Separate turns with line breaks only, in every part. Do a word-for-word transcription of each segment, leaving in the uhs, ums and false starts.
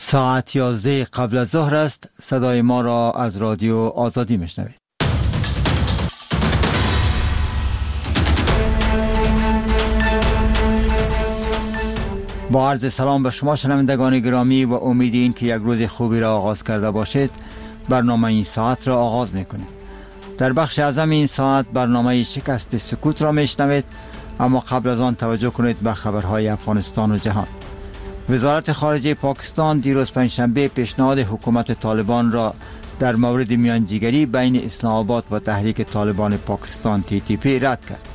ساعت یازده قبل از ظهر است. صدای ما را از رادیو آزادی میشنوید. با عرض سلام به شما شنوندگان گرامی و امید این که یک روز خوبی را آغاز کرده باشید، برنامه این ساعت را آغاز میکنیم. در بخش اعظم این ساعت برنامه شکست سکوت را میشنوید، اما قبل از آن توجه کنید به خبرهای افغانستان و جهان. وزارت خارجه پاکستان دیروز پنجشنبه پیشنهاد حکومت طالبان را در مورد میانجیگری بین اسلام آباد و تحریک طالبان پاکستان تی تی پی رد کرد.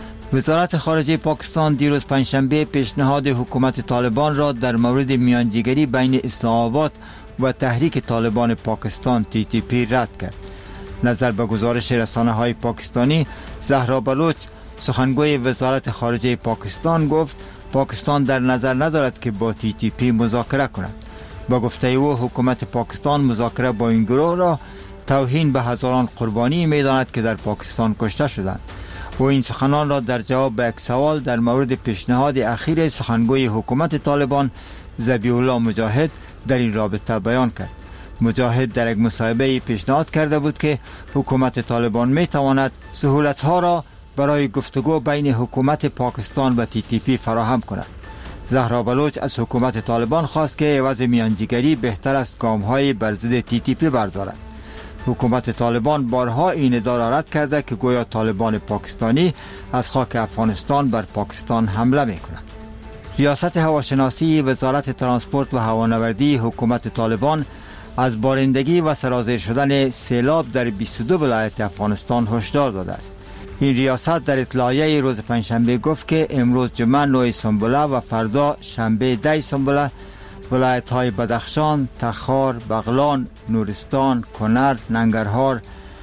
وزارت خارجه پاکستان دیروز پنجشنبه پیشنهاد حکومت طالبان را در مورد میانجیگری بین اسلام آباد و تحریک طالبان پاکستان تی تی پی رد کرد. نظر به گزارش رسانه‌های پاکستانی، زهرا بلوچ سخنگوی وزارت خارجه پاکستان گفت پاکستان در نظر ندارد که با تی تی پی مذاکره کند. با گفته او حکومت پاکستان مذاکره با این گروه را توهین به هزاران قربانی می‌داند که در پاکستان کشته شدند. و این سخنان را در جواب به یک سوال در مورد پیشنهاد اخیر سخنگوی حکومت طالبان ذبیح الله مجاهد در این رابطه بیان کرد. مجاهد در یک مصاحبه پیشنهاد کرده بود که حکومت طالبان می‌تواند سهولت‌ها را برای گفتگو بین حکومت پاکستان و تی تی پی فراهم کند. زهرا بلوچ از حکومت طالبان خواست که عوض میانجیگری بهتر است گام‌های بر ضد تی تی پی بردارد. حکومت طالبان بارها این ادعا را رد کرده که گویا طالبان پاکستانی از خاک افغانستان بر پاکستان حمله می‌کنند. ریاست هواشناسی وزارت ترانسپورت و هوانوردی حکومت طالبان از بارندگی و سرازیر شدن سیلاب در بیست و دو ولایت افغانستان هشدار داده است. این ریاست در اطلاعیه روز پنجشنبه گفت که امروز جمعه نه سنبله و فردا شنبه ده سنبله ولایت‌های بدخشان، تخار، بغلان، نورستان، کنر، ننگرهار،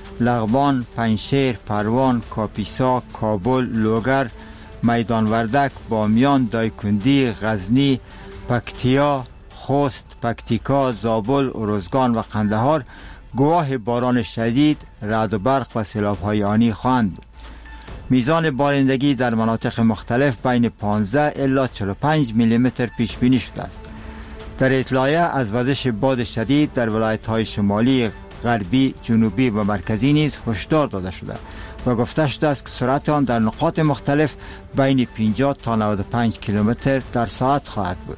لغمان، پنجشیر، پروان، کاپیسا، کابل، لوگر، میدان وردک، بامیان، دایکندی، غزنی، پکتیا، خوست، پکتیکا، زابل، ارزگان و قندهار گواه باران شدید، رعد و برق و سیلاب‌های آنی خواهند بود. میزان بارندگی در مناطق مختلف بین پانزده الی چهل و پنج میلی متر پیش بینی شده است. در اطلاعیه از وزش باد شدید در ولایت‌های شمالی، غربی، جنوبی و مرکزی نیز هشدار داده شده و گفته شده است که سرعت آن در نقاط مختلف بین پنجاه تا نود و پنج کیلومتر در ساعت خواهد بود.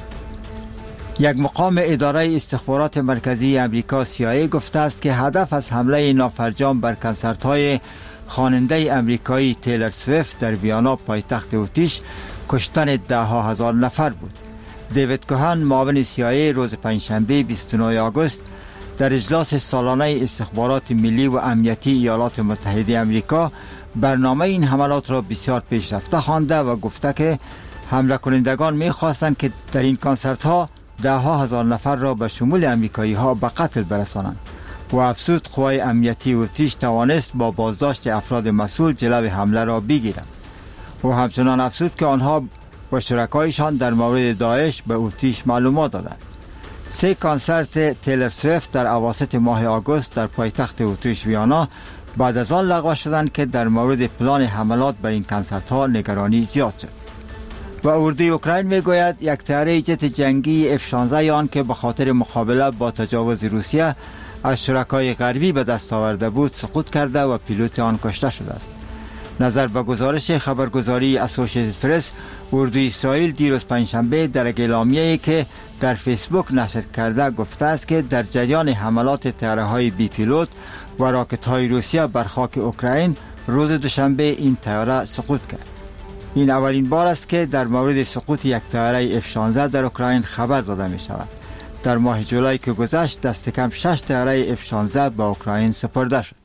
یک مقام اداره استخبارات مرکزی امریکا سی آی ای گفته است که هدف از حمله نافرجام بر کنسرت‌های خواننده امریکایی تیلر سویفت در ویانا پایتخت اتریش کشتن ده ها هزار نفر بود. دیوید کوهن معاون سی آی ای روز پنجشنبه بیست و نه آگوست در اجلاس سالانه استخبارات ملی و امنیتی ایالات متحده امریکا برنامه این حملات را بسیار پیشرفته خوانده و گفته که حمله کنندگان می‌خواستند که در این کنسرت‌ها ده ها هزار نفر را به شمول امریکایی ها به قتل برسانند و افزود قوای امنیتی اتریش توانست با بازداشت افراد مسئول جلوی حمله را بگیرند. و همچنان افزود که آنها با شرکایشان در مورد داعش به اتریش معلومات دادند. سه کنسرت تیلر سویفت در اواسط ماه آگوست در پایتخت اتریش ویانا بعد از آن لغو شدند که در مورد پلان حملات بر این کنسرت ها نگرانی زیاد شد. و اردوی اوکراین میگوید یک طیاره جت جنگی اف شانزده آن که به خاطر مقابله با تجاوز روسیه از شرکای غربی به دست آورده بود سقوط کرده و پیلوت آن کشته شده است. نظر به گزارش خبرگزاری اسوسییتد پرس، اردوی اسرائیل دیروز پنجشنبه در اعلامیه‌ای که در فیسبوک نشر کرده گفته است که در جریان حملات طیاره‌های بی پیلوت و راکت‌های روسیه بر خاک اوکراین روز دوشنبه این طیاره سقوط کرد. این اولین بار است که در مورد سقوط یک طیاره اف شانزده در اوکراین خبر داده می شود. در ماه جولای که گذشت دست کم شش طیاره اف شانزده به اوکراین سپرده شد.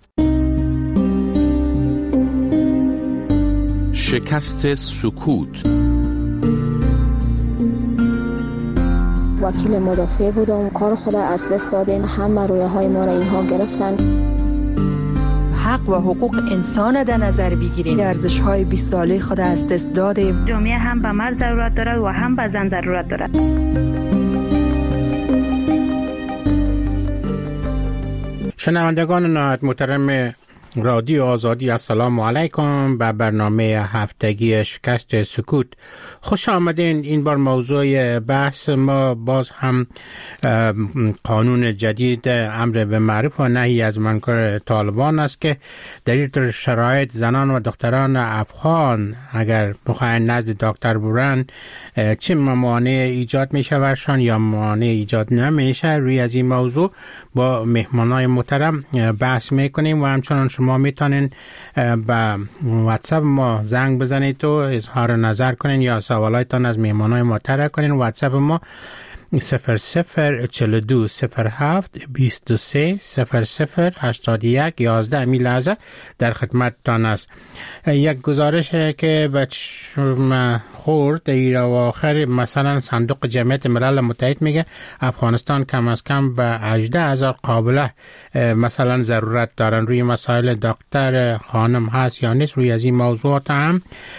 شکست سکوت.
وکیل مدافع بودم، کار خود از دست دادیم، همه رویه های ما را اینها گرفتن.
حق و حقوق انسان در نظر بگیریم، ارزش های بیست ساله خود از دست دادیم.
جامعه هم به مرد ضرورت دارد و هم به زن ضرورت دارد.
شنوندگان نهایت محترم رادیو آزادی. السلام علیکم به برنامه هفتگی شکست سکوت. خوش آمدین. این بار موضوع بحث ما باز هم قانون جدید امر به معروف و نهی از منکر طالبان است که در این شرایط زنان و دختران افغان اگر بخواین نزد دکتر برن چه موانع ایجاد می شورشان یا موانع ایجاد نمیشه. روی از این موضوع با مهمانای محترم بحث میکنیم و همچنان شما میتونین به واتساپ ما زنگ بزنید و اظهار نظر کنین یا سوالایتان از مهمانای ما طرح کنین. واتساپ ما صفر صفر چهل و دو صفر هفت بیست و سه صفر صفر هشتاد و یک یازده. امی لحظه در خدمتتان است. یک گزارش که به چشم خورد در آخر مثلا صندوق جمعیت ملل متحد میگه افغانستان کم از کم به هجده هزار قابله مثلا ضرورت دارن. روی مسائل دکتر خانم هست یا نیست، روی از این موضوعات هم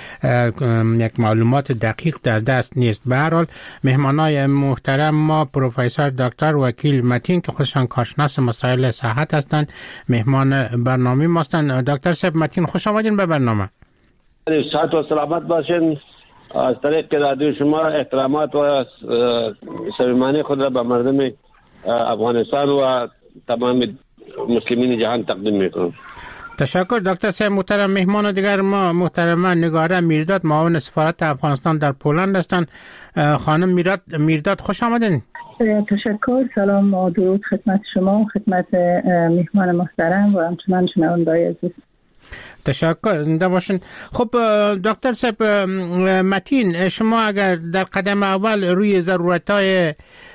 یک معلومات دقیق در دست نیست. به هر حال مهمانای محترم ما پروفسور دکتر وکیل متین که خودشان کارشناس مسائل صحت هستند مهمان برنامه ما هستند. دکتر صاحب متین خوش آمدین به برنامه.
صحت و سلامت باشین. از طریق رادیو شما احترامات و صمیمانه خود را به مردم افغانستان و تمام مسلمین جهان تقدیم میکنم.
تشکر دکتر صاحب محترم. مهمان دیگر ما محترمه نگاره میرداد معاون سفارت افغانستان در پولند هستند. خانم میرداد میرداد خوش آمدین.
تشکر. سلام و درود خدمت شما، خدمت مهمان محترم و همچنان شنونده‌های عزیز.
تشکر، زنده باشین. خب دکتر صاحب متین، شما اگر در قدم اول روی ضرورت‌های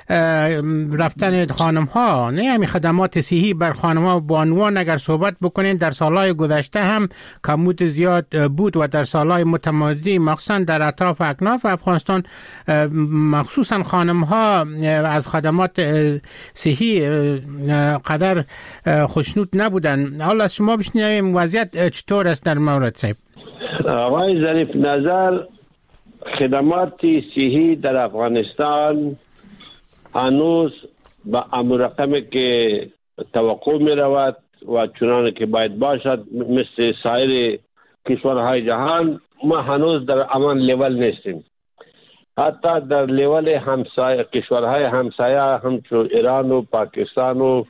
رفتن خانم ها، نه همین خدمات صحی بر خانم ها با عنوان اگر صحبت بکنین، در سالهای گذشته هم کمبود زیاد بود و در سالهای متمادی مخصوصا در اطراف اکناف افغانستان مخصوصا خانم ها از خدمات صحی قدر خوشنود نبودن. حالا از شما بشنویم وضعیت چطور است در مورد صاحب؟
آقای ظریف نظر، خدمات صحی در افغانستان هنوز با امر رقمی که توقع می رود و چنانه که باید باشد مثل سایر کشورهای جهان ما هنوز در امان لیول نیستیم. حتی در لیول همسایه کشورهای همسایه همچون ایران و پاکستان و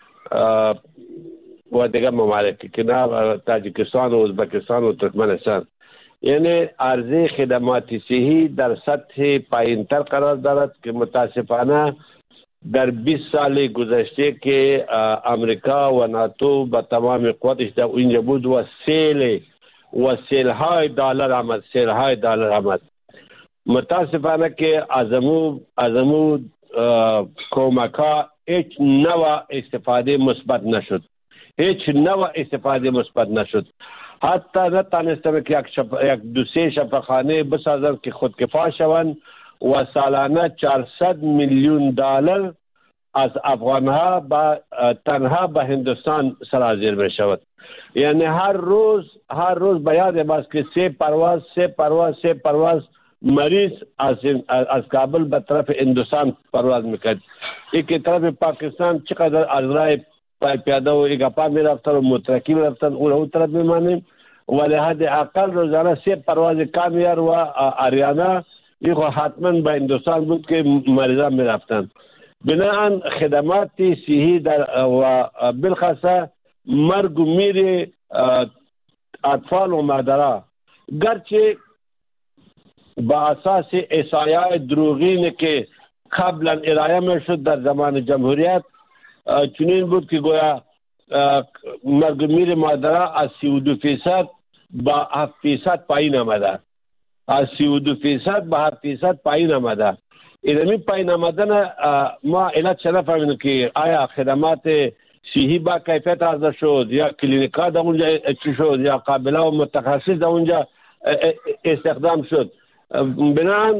و دیگر ممالک کنار تاجیکستان و ازبکستان و ترکمنستان، یعنی عرضه خدمات صحی در سطح پایین‌تر قرار دارد که متاسفانه در بیست سال گذشته که امریکا و ناتو با تمام قوتش در اینجا بود و سیل و سیل‌های دلار آمد سیل‌های دلار آمد متاسفانه که ازمو ازمو کمک‌ها هیچ نوع استفاده مثبت نشد هیچ نوع استفاده مثبت نشد. حتی نتانستم که یک, شف... یک دو سه شفاخانه بسازند که خودکفا شوند و سالانه چهارصد میلیون دلار از افغانها با تنها به هندوستان سرازیر می شود. یعنی هر روز هر روز بیاد باز که سه پرواز سه پرواز سه پرواز مریض از از کابل به طرف هندوستان پرواز میکرد. یک طرف پاکستان چقدر از راه پیاده و ایگاپا می رفتن و مترکی می رفتن اون اون طرف میمانیم ولی حد اقل روزانه سه پرواز کامیار و آریانا یک حتما به هندوستان بود که مریضان می رفتن. بناهن خدمات صحی در و بالخاصه مرگ و میر اطفال و مادرها گرچه با اساس احصایه‌های دروغینی که قبلا ارائه می شد در زمان جمهوریت چنین بود که گویا مرگ و میر مادرها از سی و دو فیصد با هفت فیصد پایین آمده از سی و دو فیصد با هفت فیصد پایین آمده. اینمی پایین آمدن ما علت چه نفهمیدیم که آیا خدمات صحی با کیفیت عرضه شد یا کلینیکا در اونجا چی شد یا قابله و متخصص در اونجا استخدام شد. بنابراین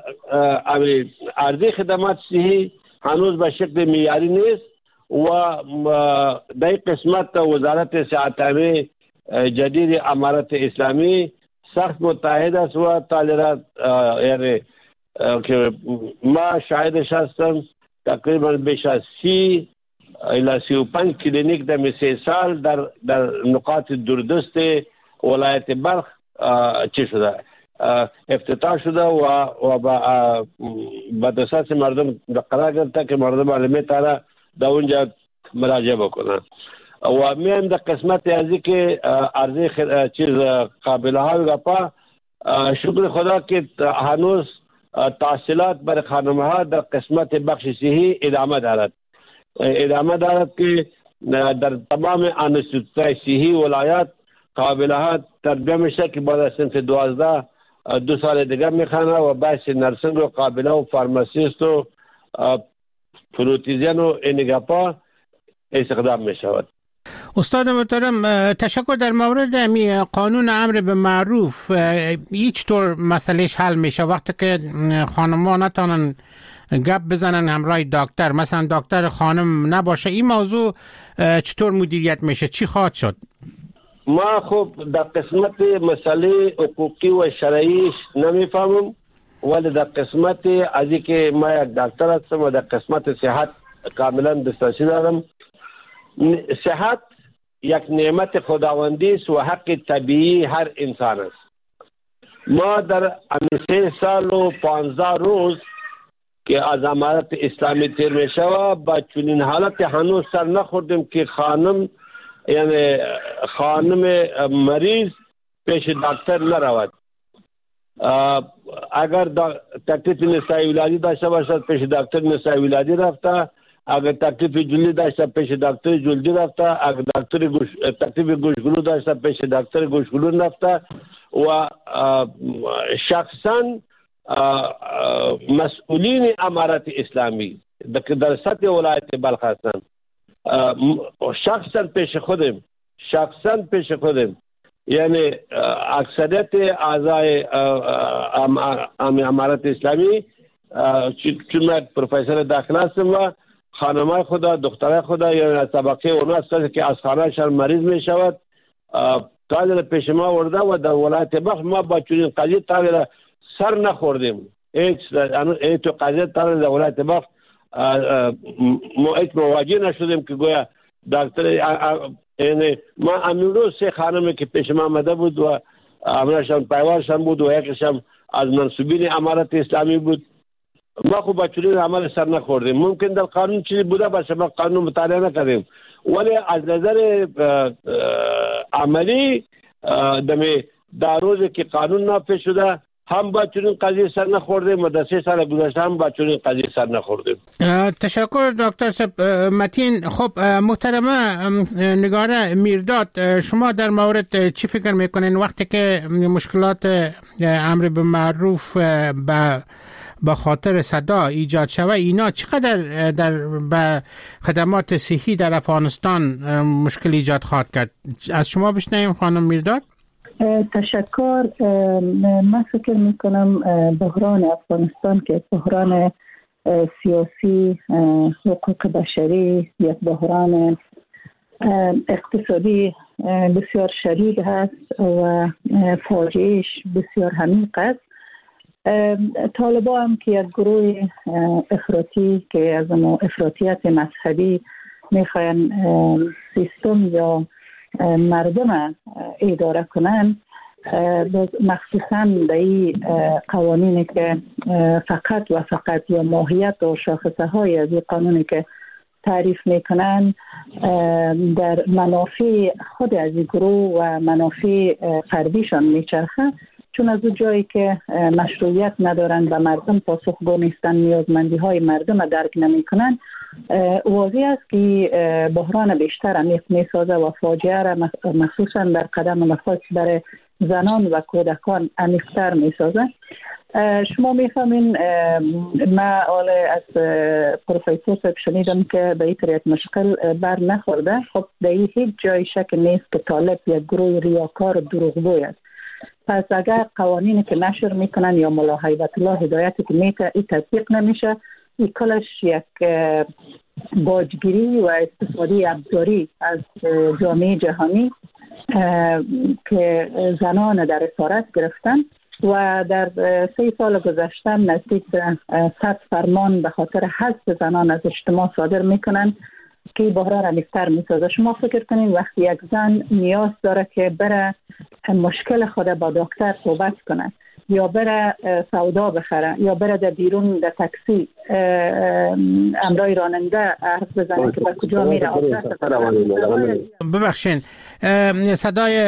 عرضه خدمات صحی هنوز به شکل معیاری نیست و در قسمت وزارت صحت عامه جدید امارت اسلامی سخت متحد است و طالرات یعنی که ما شاهدش هستم تقریبا بیش از سی الی سی و پنج کلینیک در سه سال در در نقاط دوردست ولایت بلخ چه شده افتتاح شده و و با دسترس مردم قرار گرفته که مردم علمی تاره در اونجا مراجعه بکنن و میان در قسمت ازی که عرضه خد... چیز قابله های گپا شکر خدا که هنوز تحصیلات برای خانم ها در قسمت بخش صحی ادامه دارد ادامه دارد که در تمام انستیتوت‌های صحی ولایت قابله ها تربیه میشه که بعد از سنف دوازده دو سال دیگه میخوانه و بحث نرسنگ و قابله و فارماسیست و پروتیزین و اینگاپا استخدام میشود.
استاد محترم تشکر. در مورد امی قانون امر به معروف هیچ طور مسئلهش حل میشه وقتی که خانم‌ها نتونن گپ بزنن همراه دکتر، مثلا دکتر خانم نباشه، این موضوع چطور مدیریت میشه؟ چی خواهد شد؟
ما خب در قسمت مسئله حقوقی و شرعیش نمیفهمم، ولی در قسمت از که ما یک دکتر هستم و در قسمت صحت کاملا دسترسی دارم. صحت یک نعمت خداوندی است و حق طبیعی هر انسان است. ما در سه سال و پانزده روز که از امارت اسلامی تیر می شود با چنین حالت هنوز سر نخوردیم که خانم یعنی خانم مریض پیش دکتر نرود. اگر تکلیف نسای ولادی داشته باشد پیش دکتر نسای ولادی رفته، اگر تکلیف جلدی داشته پیش دکتر جلدی رفته، اگر دکتر گوش تکلیف گوشگلو داشته پیش دکتر گوشگلو رفته و شخصا مسئولین امارت اسلامی در سطح ولایت بلخ هستند شخصا پیش خودم شخصا پیش خودم یعنی اکثریت اعضای امارت اسلامی چون من پروفسور داخله هستم و خانمای خدا دخترای خدا یا طبقه اونا هستند که از خانهشان مریض می شود تاجر پیش ما ورده و در ولایت بلخ ما با چنین قضیه تاجر سر نخوردیم. هیچ هیچ قضیه تاجر در ولایت بلخ ما هیچ مواجه نشدیم که گویا دکتر یعنی ما امروز سه خانمی که پیش ما آمده بود و امرشان پیوارشان بود و یکشان از منصوبین امارت اسلامی بود. ما خب با چنین عمل سر نخوردیم. ممکن در قانون چیزی بوده باشه ما قانون مطالعه نکردیم، ولی از نظر عملی دمی در روزی که قانون نافذ شده هم با چنین قضیه سر نخوردیم و در سه سال گذشته هم با چنین قضیه سر نخوردیم.
تشکر دکتر صاحب متین. خب محترمه نگاره میرداد، شما در مورد چی فکر میکنین وقتی که مشکلات امر به معروف به با خاطر صدا ایجاد شوه، اینا چقدر در به خدمات صحی در افغانستان مشکل ایجاد خواهد کرد؟ از شما بشنویم خانم میرداد.
تشکر. من فکر میکنم بحران افغانستان که بحران سیاسی، حقوق بشری، یک بحران اقتصادی بسیار شدید هست و فاجعهش بسیار عمیق است. طالبا هم که یک گروه افراطی که از افراطیت مذهبی میخواین سیستم یا مردم اداره کنن، مخصوصا به این قوانینی که فقط و فقط یا ماهیت و شاخصه های از این قانونی که تعریف میکنن در منافع خود از این گروه و منافع فردیشان میچرخه، چون از اون جایی که مشروعیت ندارن و مردم پاسخگو نیستن، نیازمندی های مردم درک نمی کنن، واضح است که بحران بیشتر عمیق می سازه و فاجعه را مخصوصا در قدم نخست برای زنان و کودکان عمیق‌تر می سازه. شما میفهمین ما اول از پروفسور صاحب شنیدم که به این طریق مشکل بر نخورده. خب در این هیچ جای شک نیست که طالب یک گروه ریاکار و دروغگوی است. پس اگر قوانینی که نشر میکنن یا ملا هیبت الله هدایتی که میته این تطبیق نمیشه، این کلش یک باجگیری و استفاده ابزاری از جامعه جهانی که زنان در اسارت گرفتن و در سه سال گذشته نزدیک به صد فرمان به خاطر حذف زنان از اجتماع صادر میکنن که بحران عمیق‌تر می‌سازه. شما فکر کنین وقتی یک زن نیاز داره که بره مشکل خود با دکتر صحبت کنه یا بره سودا بخره یا بره در بیرون در تاکسی امرای راننده حرف بزنه که به کجا میره.
ببخشین صدای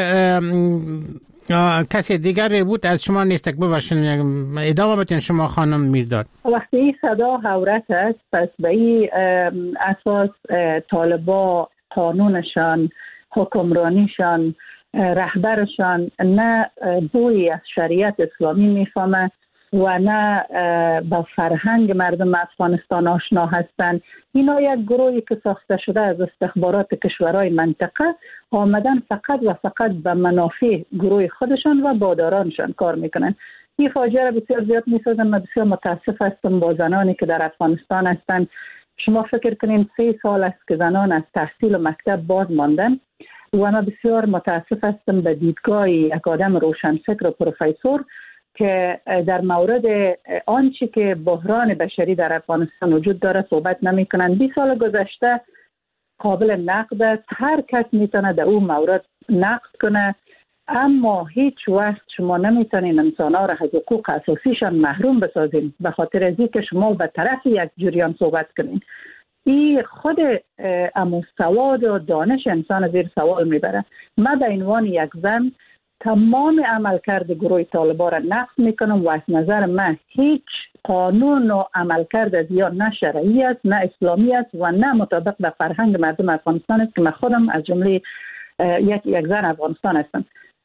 کسی دیگر بود از شما نیست، ببخشین ادامه بتین شما خانم میرداد.
وقتی این صدا حورت است پس به این اساس طالبا قانونشان، حکمرانیشان، رهبرشان نه بوی از شریعت اسلامی میفهمه و نه با فرهنگ مردم افغانستان آشنا هستند. اینا یک گروهی که ساخته شده از استخبارات کشورهای منطقه آمدن فقط و فقط به منافع گروه خودشان و بادارانشان کار میکنن. این فاجعه را بسیار زیاد میسازن. من بسیار متاسف هستم با زنانی که در افغانستان هستند. شما فکر کنین سه سال است که زنان از تحصیل و مکتب باز ماندن و من بسیار متاسف هستم به دیدگاه یک آدم روشنفکر و پروفسور که در مورد آنچه که بحران بشری در افغانستان وجود داره صحبت نمی کنند. بیست سال گذشته قابل نقد است، هر کس میتونه در اون مورد نقد کنه، اما هیچ وقت شما نمیتونین انسان‌ها را از حقوق اساسیشان محروم بسازین به خاطر از اینکه شما به طرف یک جریان صحبت کنین. این خود امو سواد و دانش انسان زیر سوال میبره. من به عنوان یک زن تمام عملکرد گروه طالبان را نقد میکنم و از نظر من هیچ قانون و عملکرد از یا نه شرعی است نه اسلامی است و نه مطابق به فرهنگ مردم افغانستان است که من خودم از جمله یک یک زن افغانستان هستم.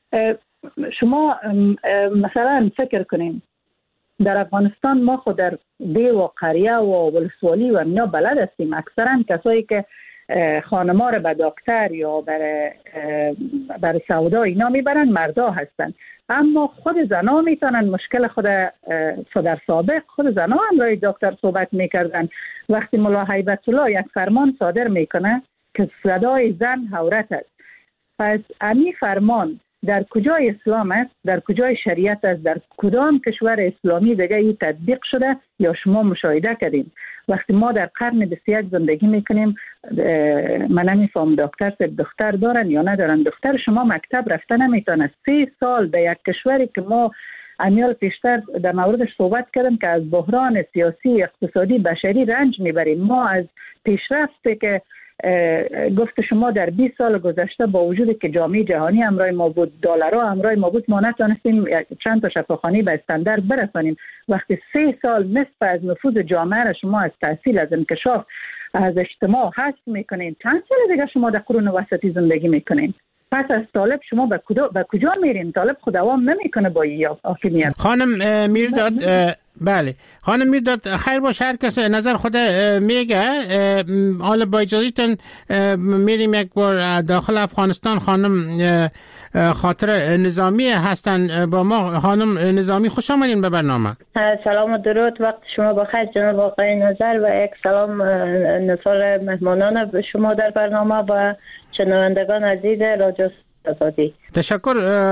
شما مثلا فکر کنین در افغانستان ما خود در دی و قریه و ولسوالی و اینا بلد هستیم. اکثرا کسایی که خانما رو به دکتر یا برای برای سودا اینا میبرن مردا هستن، اما خود زنا میتونن مشکل خود در سابق خود زنا هم روی دکتر صحبت میکردن. وقتی ملا هیبت الله یک فرمان صادر میکنه که صدای زن عورت است، پس امی فرمان در کجای اسلام است، در کجای شریعت است، در کدام کشور اسلامی دیگه این تطبیق شده یا شما مشاهده کردین؟ وقتی ما در قرن بیست و یک زندگی میکنیم من نمیفهم دکتر سب دختر دارن یا ندارن. دختر شما مکتب رفته نمیتونه. سه سال در یک کشوری که ما امیال پیشتر در موردش صحبت کردم که از بحران سیاسی اقتصادی بشری رنج میبریم. ما از پیشرفته که گفت شما در بیست سال گذشته با وجود که جامعه جهانی همراه ما بود، دلارها همراه ما بود، ما نتونستیم چند تا شفاخانه به استاندارد برسانیم. وقتی سه سال نصف از نفوذ جامعه را شما از تحصیل، از انکشاف، از اجتماع حذف میکنین، چند سال دیگه شما در قرون وسطی زندگی میکنین. پس از طالب شما به کجا به کجا میرین؟ طالب خود دوام نمیکنه با این حاکمیت.
خانم میرداد بله خانم میرداد خیر باشه، هر کس نظر خود میگه. حالا با اجازهتون میریم یک بار داخل افغانستان. خانم خاطر نظامی هستن با ما. خانم نظامی خوش آمدین به برنامه.
سلام و درود، وقت شما بخیر جناب آقای نظر و یک سلام نثار مهمانان به شما در برنامه و شنوندگان عزیز رادیو آزادی.
تشکر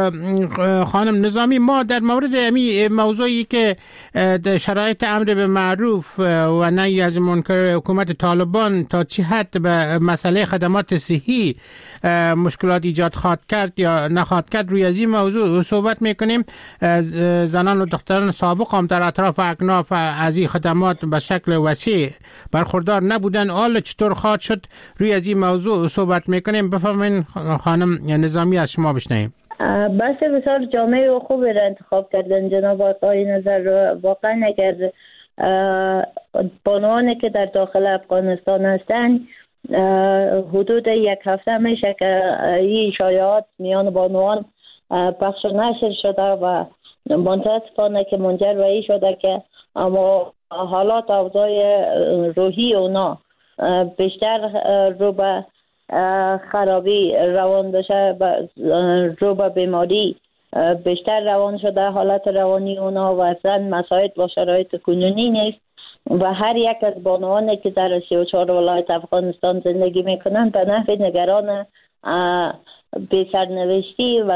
خانم نظامی. ما در مورد امی موضوعی که شرایط امر به معروف و نهی از منکر حکومت طالبان تا چه حد به مسئله خدمات صحی مشکلات ایجاد خواهد کرد یا نخواهد کرد روی از این موضوع صحبت میکنیم. زنان و دختران سابق هم در اطراف اکناف از این خدمات به شکل وسیع برخوردار نبودن. حالا چطور خواهد شد روی از این موضوع صحبت میکنیم. بفرمایید خانم نظامی از شما بشنویم.
بس بسیار جامعه و خوبی را انتخاب کردن جناب آقای نظر. واقعا اگر بانوانی که در داخل افغانستان هستند حدود یک هفته میشه که این شایعات میان بانوان پخش و نشر شده و متاسفانه که منجر به این شده که اما حالات اوضاع روحی اونا بیشتر رو به خرابی روان بشه، رو به بیماری بیشتر روان شده. حالت روانی اونا و اصلا مساعد با شرایط کنونی نیست و هر یک از بانوانی که در سی و چهار ولایت افغانستان زندگی میکنن به نحو نگران بی سرنوشتی و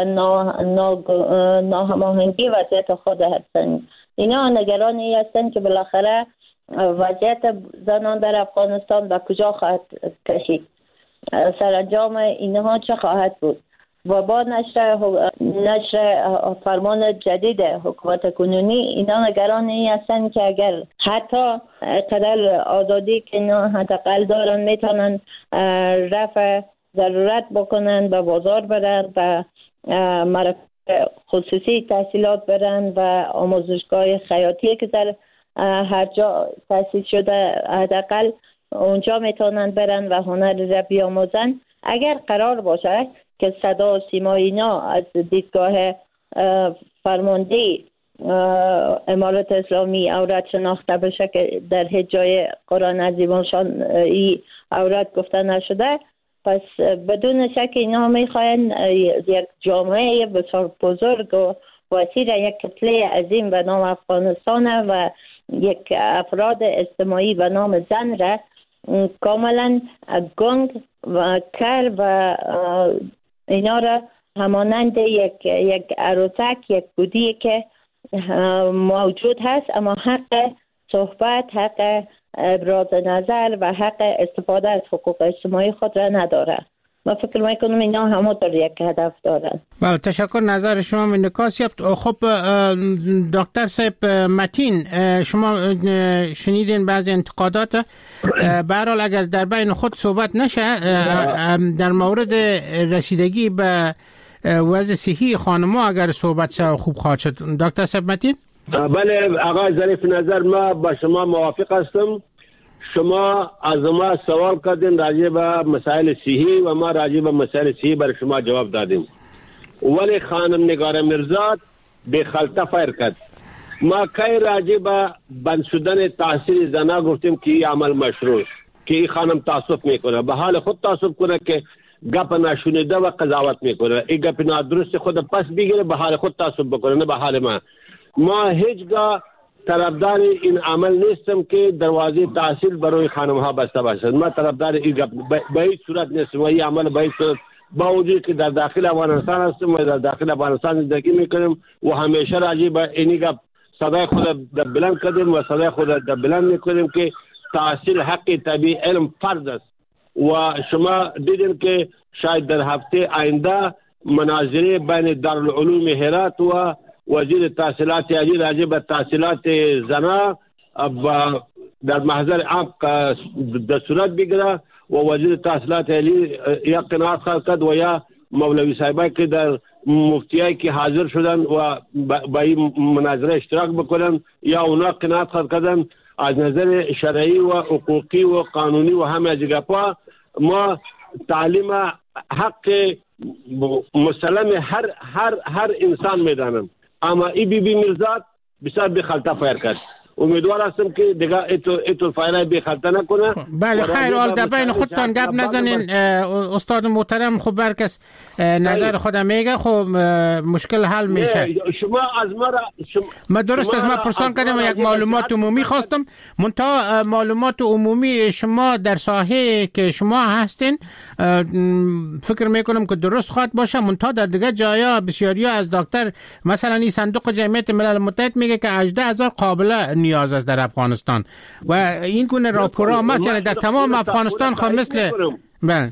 ناهماهنگی وضعیت خود هستند. اینا نگرانی هستند که بالاخره وضعیت زنان در افغانستان به کجا خواهد کشید؟ سرانجام اینها چه خواهد بود؟ و با نشر نشر فرمان جدید حکومت کنونی اینا نگران این هستند که اگر حتی قدر آزادی که اینا حداقل دارن میتونن رفع ضرورت بکنن و بازار برن و مراکز خصوصی تحصیلات برن و آموزشگاه خیاطی که در هر جا تأسیس شده حداقل اونجا میتونن برن و هنر را بیاموزن. اگر قرار باشه که صدا و سیما اینا از دیدگاه فرمانده امارت اسلامی عورت شناخته بشه که در هیچ جای قرآن عظیم‌الشان ای عورت گفته نشده، پس بدون شک اینا میخواین یک جامعه بسیار بزرگ و وسیع، یک کتله عظیم به نام افغانستان و یک افراد اجتماعی به نام زن را کاملا گنگ و کر و اینا را همانند یک یک عروسک، یک بودی که موجود هست اما حق صحبت، حق ابراز نظر و حق استفاده از حقوق اجتماعی خود را نداره. من فکر میکنم اینا همونطور یک هدف دارن.
بله، تشکر. نظر شما انعکاس یافت. خب دکتر صاحب متین، شما شنیدین بعضی انتقادات. به هر حال اگر در بین خود صحبت نشه در مورد رسیدگی به وضع صحی خانم‌ها اگر صحبت شه خوب خواهد شد. دکتر صاحب متین؟
بله آقای ظریف نظر، ما با شما موافق هستم. شما از ما سوال کردین راجع به مسائل صحی و ما راجع به مسائل صحی برای شما جواب دادیم، ولی خانم نگار میرزا به خلطه فایر کرد. ما کی راجع به بند شدن تحصیل زنا گفتیم که این عمل مشروع، که این خانم تعصب میکنه، به حال خود تعصب کنه که گپ نشونیده و قضاوت میکنه، این گپ نادرست خود پس بگیره، به حال خود تعصب بکنه، نه به حال ما. ما هیچگاه طرفدار این عمل نیستم که دروازه تحصیل برای خانم ها بسته باشد. ما طرفدار این گپ به هیچ صورت نیستم. این عمل به هیچ صورت، با وجود که در داخل افغانستان هستم و در داخل افغانستان زندگی میکنیم و همیشه راجع به این گپ صدای خود در بلند کردیم و صدای خود در بلند میکنیم که تحصیل حق طبیعی علم فرض است. و شما دیدین که شاید در هفته آینده مناظره بین دارالعلوم هرات و وزیر تحصیلات عالی راجع به تحصیلات زنا و در محضر عام در صورت بگیره و وزیر تحصیلات عالی یا قناعت خواهد کرد و یا مولوی صاحبایی که در مفتیایی که حاضر شدن و با این مناظره اشتراک بکنن یا اونا قناعت خواهد کردن از نظر شرعی و حقوقی و قانونی و همه از گپا. ما تعلیم حق مسلم هر هر هر انسان میدانم، اما ای بی بی میرزا بسیار به خلطه فایر کرد. امیدوار هستم که دیگه ایتو ایتو فایره به خلطه نکنه.
بله خیر، حال در بین خودتان گپ نزنین. استاد محترم خب برکس نظر خودم میگه، خب مشکل حل میشه.
شما از ما را شما
ما درست از ما پرسان کردم و یک معلومات عمومی خواستم. منتها معلومات عمومی شما در ساحه که شما هستین فکر میکنم که درست خواهد باشه. منتها در دیگه جایا بسیاری از دکتر مثلا این صندوق جمعیت ملل متحد میگه که هجده هزار قابله نیاز است در افغانستان و این گونه راپورها ما یعنی در تمام افغانستان خب مثل بله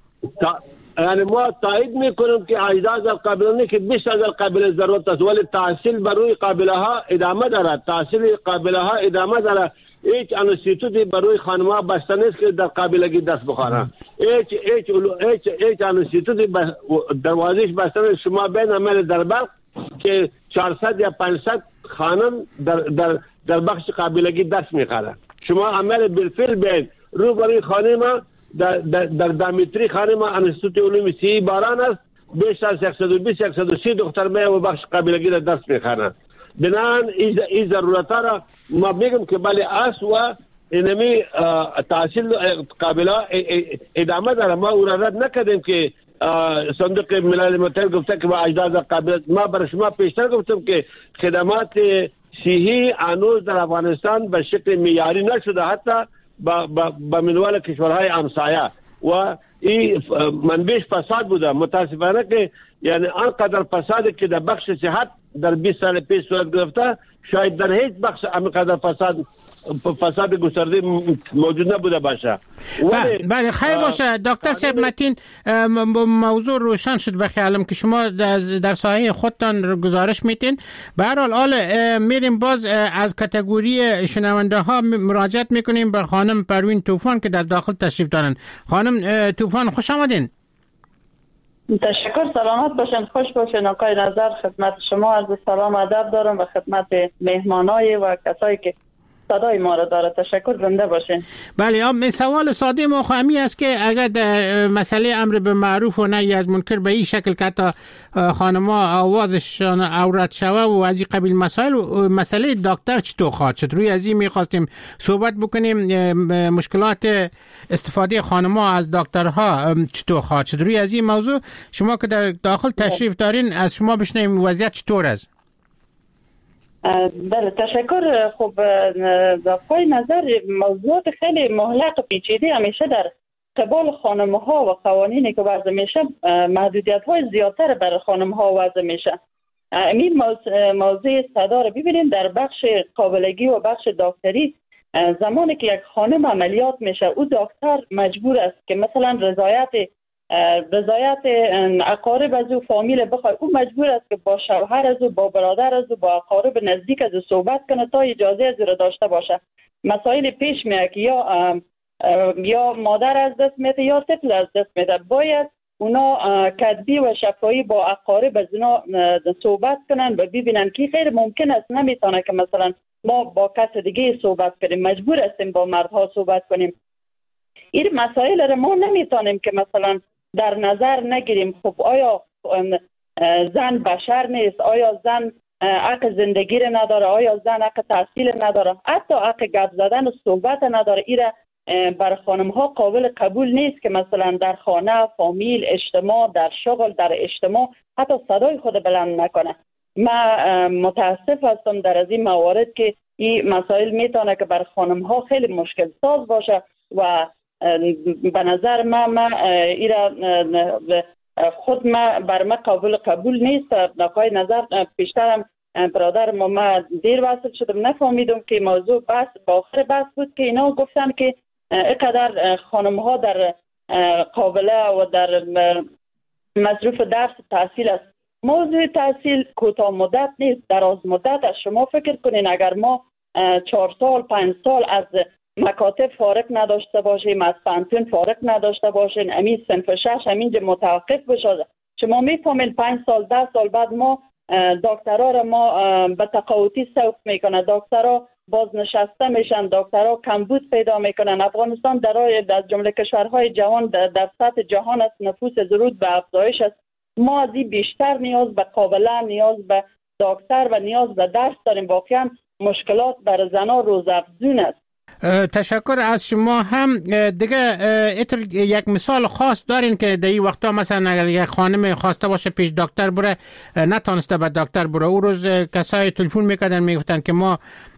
یعنی ما تایید میکنیم که هجده هزار قابله نه که بیست هزار قابله ضرورت است، ولی تحصیل برای قابله ها ادامه دارد. تحصیل قابله ها ادامه دارد. هیچ انستیتوتی برای خانم‌ها بسته نیست که در قابلگی دست بخورن. هیچ هیچ هیچ هیچ انستیتوتی دروازش بسته نیست. شما بین عمل در بلخ که چهارصد یا پانصد خانم در در در بخش قابلگی دست میخوره. شما عمل بالفعل بین رو برای خانم در در, در دامیتری خانم انستیتوت علوم سی باران است، بیش از صد و بیست صد و سی دختر می و بخش قابلگی را دست میخوره. بنان این ضرورت را ما میگم که بله است و اینمی تحصیل قابله ادامه داره. ما او را رد نکردیم که صندوق ملل متحد گفته که با اجداد قابل. ما برای شما پیشتر گفتم که خدمات صحی هنوز در افغانستان به شکل معیاری نشده، حتی با با منوال کشورهای همسایه و این منبعش فساد بوده. متاسفانه که یعنی آنقدر فساد که در بخش صحت در بیست سال پیش صورت گرفته شاید در هیچ بخش همینقدر فساد فساد گسترده موجود نبوده باشه.
بله خیر باشه دکتر صاحب متین، موضوع روشن شد به خیالم که شما در ساحه خودتان گزارش میتین. به هر حال میریم باز از کاتگوری شنونده ها مراجعت میکنیم به خانم پروین طوفان که در داخل تشریف دارن. خانم طوفان خوش آمدین.
تشکر، سلامت باشین، خوش باشین. آقای نظر خدمت شما عرض سلام ادب دارم و خدمت مهمانای و کسایی که صدای ما را داره. تشکر، زنده باشین.
بله، سوال ساده ما خواهمی است که اگر در مسئله امر به معروف و نهی از منکر به این شکل که حتی خانما آوازشان عورت شوه و از این قبیل مسائل، مسئله دکتر چطور خواهد شد؟ روی از این میخواستیم صحبت بکنیم. مشکلات استفاده خانما از دکترها چطور خواهد شد؟ روی از این موضوع شما که در داخل تشریف دارین از شما بشنویم وضعیت چطور است.
بله تشکر. خب آقای نظر، موضوعات خیلی مهلق و پیچیده همیشه در قبال خانم ها و قوانینی که وضع میشه محدودیت های زیادتر برای خانم ها وضع میشه. این موضوع صدا رو ببینیم در بخش قابلگی و بخش دکتری. زمانی که یک خانم عملیات میشه او دکتر مجبور است که مثلا رضایت رضایت اقارب از او فامیل بخواد، او مجبور است که با شوهر از او، با برادر از او، با اقارب نزدیک از او صحبت کنه تا اجازه از او را داشته باشه. مسائل پیش میاد که یا یا مادر از دست میده یا طفل از دست میده، باید اونا کتبی و شفاهی با اقارب از اونا صحبت کنن و ببینن که خیر ممکن است نمیتونه که مثلا ما با کس دیگه صحبت کنیم، مجبور هستیم با مردها صحبت کنیم. این مسائل را ما نمیتونیم که مثلا در نظر نگیریم. خب آیا زن بشر نیست؟ آیا زن حق زندگی را نداره؟ آیا زن حق تحصیل نداره؟ حتی حق گپ زدن و صحبت نداره؟ این بر خانم ها قابل قبول نیست که مثلا در خانه، فامیل، اجتماع، در شغل، در اجتماع حتی صدای خود بلند نکنه. من متاسف هستم در از این موارد که این مسائل میتونه که بر خانم ها خیلی مشکل ساز باشه و به نظر من من ایرا خود ما بر ما قابل قبول نیست. آقای نظر پیشترم برادر ما ما دیر وصل شدم نفهمیدم که موضوع بحث با آخر بحث بود که اینا گفتن که اینقدر خانم ها در قابله و در مصروف درس تحصیل است. موضوع تحصیل کوتاه مدت نیست، دراز مدت است. شما فکر کنین اگر ما چهار سال پنج سال از مکاتب فارغ نداشته باشیم، از پانتون فارغ نداشته باشیم، امین صنف شش همینجا متوقف بشه، شما میفهمین پنج سال ده سال بعد ما دکترها را ما به تقاعدی سوق میکنه، دکترها بازنشسته میشن، دکترها کمبود پیدا میکنن. افغانستان در از جمله کشورهای جهان در سطح جهان است، نفوس زرود به افزایش است. ما از این بیشتر نیاز به قابله، نیاز به دکتر و نیاز به درس داریم. واقعا مشکلات بر زنها روزافزون است.
تشکر از شما. هم دیگه یک مثال خاص دارین که در این وقتا مثلا اگر یک خانم خواسته باشه پیش دکتر بره نتونسته به دکتر بره، او روز کسای تلفن میکردن میگفتن که ما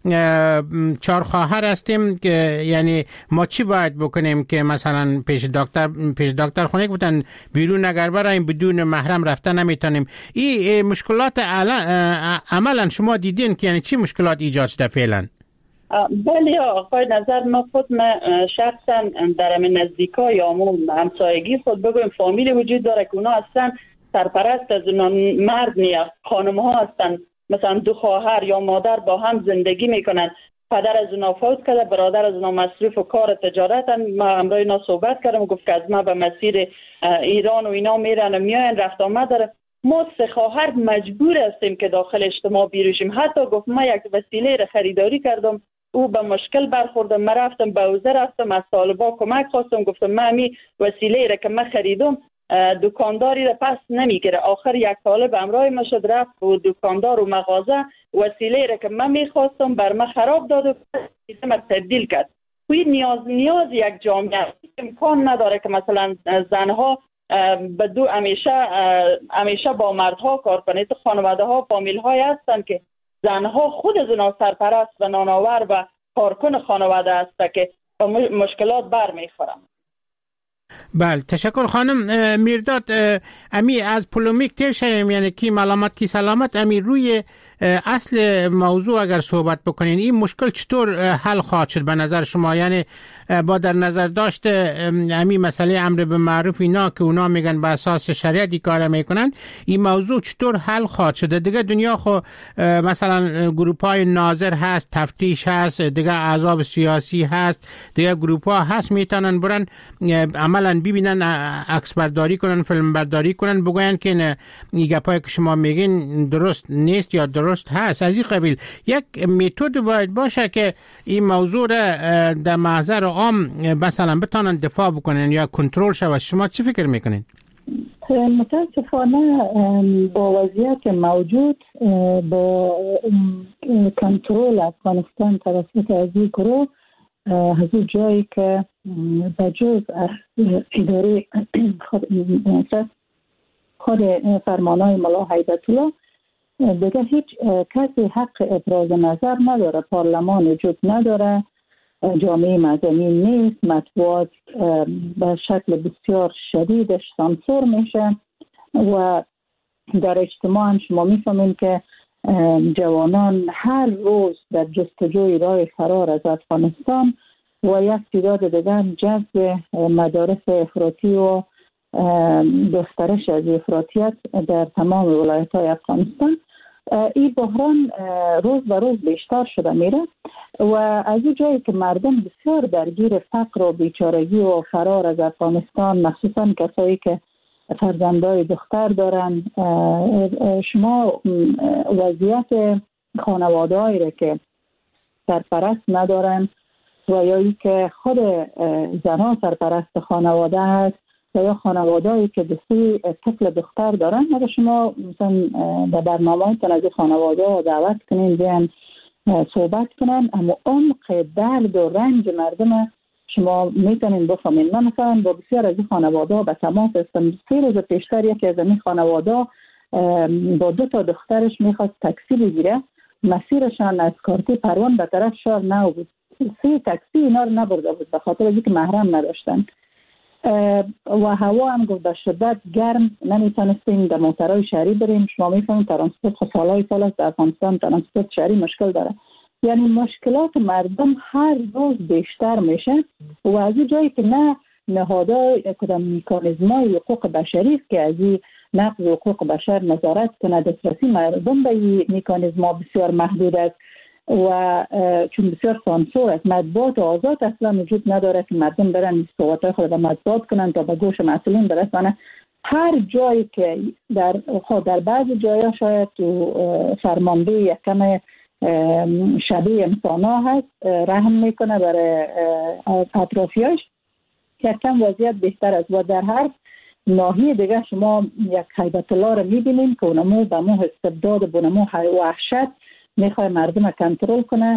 چهار خواهر هستیم که یعنی ما چی باید بکنیم که مثلا پیش دکتر پیش دکتر خونه گفتن بیرون اگر برایم بدون محرم رفتن نمیتونیم. این مشکلات عملا شما دیدین که یعنی چی مشکلات ایجاد شده فعلا؟
بله آقای نظر، ما خود ما شخصا در همین نزدیکای یا همسایگی خود بگویم فامیل وجود داره که اونا اصلا سرپرست از اونا مرد نیست، خانم ها هستن، مثلا دو خواهر یا مادر با هم زندگی میکنن، پدر از اونا فوت کرده، برادر از اونا مصروف و کار تجارتن. ما همراه اینا صحبت کردم، گفت که از ما به مسیر ایران و اینا میرن و میاین، رفت آمد داره. ما سه خواهر مجبور هستیم که داخل اجتماع بیروشیم. حتی گفت ما یک وسیله را خریداری کردم، او به مشکل برخوردم، من رفتم به حوزه رفتم از طالبا کمک خواستم، گفتم من همی وسیله را که من خریدم دکانداری را پس نمیگیره. آخر یک طالب همراه ما شد رفت و دکاندار و مغازه وسیله را که من میخواستم بر من خراب داد و من تبدیل کرد. وی نیاز نیاز یک جامعه امکان نداره که مثلا زنها به دو همیشه همیشه با مردها کار کنه. تو خانواده ها فامیل های هستن که زنها خود از اونا سرپرست و نانآور و کارکن خانواده هست که مشکلات بر میخورن.
بله تشکر خانم میرداد. امی از پولومیک تیر شیم، یعنی کی ملامت کی سلامت، امی روی اصل موضوع اگر صحبت بکنین این مشکل چطور حل خواهد شد به نظر شما؟ یعنی با در نظر داشته همین مسئله امر به معروف اینا که اونا میگن به اساس شریعت این کار میکنن، این موضوع چطور حل خواهد شد؟ دیگه دنیا خو مثلا گروپ های ناظر هست، تفتیش هست، دیگه احزاب سیاسی هست، دیگه گروپ ها هست میتونن برن عملا ببینن، عکس برداری کنن، فیلم برداری کنن، بگوین که این گپایی که شما میگین درست نیست یا درست هست. از این قبیل یک متد باید باشه که این موضوع را در محضر عام مثلا بتونن دفاع بکنن یا کنترل شود. شما چی فکر میکنین؟
متاسفانه با وضعیت موجود، با کنترل افغانستان توسط از این گروه، از اون جایی که بجز اداره خود, خود فرمانهای ملا هیبت الله دیگه هیچ کسی حق ابراز نظر نداره، پارلمان وجود نداره، جامعه مدنی نیست، مطبوعات به شکل بسیار شدیدش سانسور میشه و در اجتماع هم شما میفهمین که جوانان هر روز در جستجوی راه فرار از افغانستان و یک تعداد دیگر جذب مدارس افراطی و گسترش از افراطیت در تمام ولایت‌های افغانستان. این بحران روز به روز بیشتر شده میره و از این جایی که مردم بسیار درگیر فقر و بیچارگی و فرار از افغانستان، مخصوصا کسایی که فرزندای دختر دارن، شما وضعیت خانواده‌ای را که سرپرست ندارن و یا ای که خود زنها سرپرست خانواده هست و یا خانواده‌ای که دستی طفل دختر دارن، اگر شما مثلا در برنامه‌تون از خانواده دعوت کنین بیان صحبت کنن، اما عمق درد و رنج مردم شما میتونین بفهمین. من مثلا با بسیار از این خانواده به تماس هستم. سه روز پیشتر یکی از این خانواده با دو تا دخترش میخواست تاکسی بگیره، مسیرشان از کارتی پروان به طرف شهر نو بود، سه تاکسی اینا رو نبرده بود به خاطر اینکه محرم نداشتن و هوا هم گفت به شدت گرم، نمیتونستیم در موترهای شهری بریم. شما میفهمید ترانسپورت خب سالهای سال است در افغانستان ترانسپورت شهری مشکل داره. یعنی مشکلات مردم هر روز بیشتر میشه و از این جایی که نه نهادهای کدام میکانیزمای حقوق بشری که از این نقض حقوق بشر نظارت کنه، دسترسی مردم به این میکانیزما بسیار محدود است و چون بسیار سانسور است، مطبوعات آزاد اصلا وجود نداره که مردم برن صحبتهای خود را مطبوعات کنن تا به گوش مسئولین برسانه. هر جایی که در خود در بعضی جایا شاید تو فرمانده یک کم شبیه انسانا هست، رحم میکنه برای اطرافیاش، یک کم وضعیت بهتر است و در هر ناحیه دیگه شما یک هیبت الله رو میبینیم که اونمو به مو استبداد بونمو وحشت میخواه مردم کنترل کنه.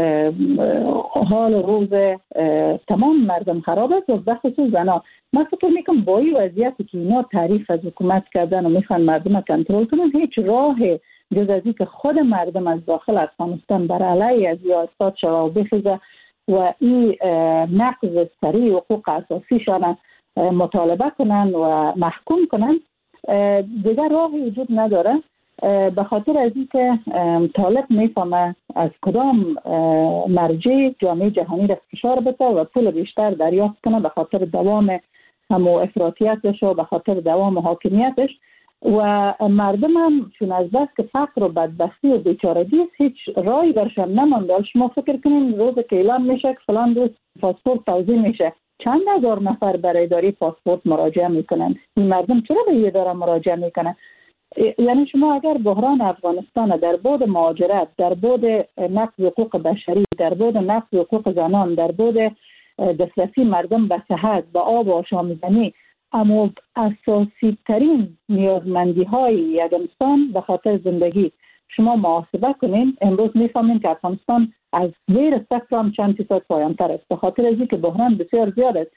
حال روز تمام مردم خراب است و به خصوص زنا. من فکر میکنم با این وضعیتی که اینا تعریف از حکومت کردن و میخوان مردم کنترل کنن، هیچ راه جز از این که خود مردم از داخل افغانستان بر علیه از یا استاد شوا و بخیزه و این نقض سریع حقوق اساسیشان مطالبه کنن و محکوم کنن، دیگر راهی وجود نداره. به خاطر از این که طالب میفهمه از کدام مرجع جامعه جهانی را فشار بده و پول بیشتر دریافت کنه به خاطر دوام همو افراطیتش و به خاطر دوام حاکمیتش و مردم هم چون از بس که فقر و بدبختی و بیچارگی هیچ راهی برشان نمانده. شما فکر کنین روز که اعلان میشه که فلان روز پاسپورت توزیع میشه، چند هزار نفر برای اداره پاسپورت مراجعه میکنن. این مردم چرا به این اداره مراجعه میکنن؟ یعنی شما اگر بحران افغانستان در بعد مهاجرت، در بعد نقض حقوق بشری، در بعد نقض حقوق زنان، در بعد دسترسی مردم به صحت، به آب و آشامیدنی، اما اساسی ترین نیازمندی های یک انسان به خاطر زندگی شما محاسبه کنین، امروز میفهمین که افغانستان از زیر صفر هم چند فیصد پایان‌تر است به خاطر از اینکه بحران بسیار زیاد است.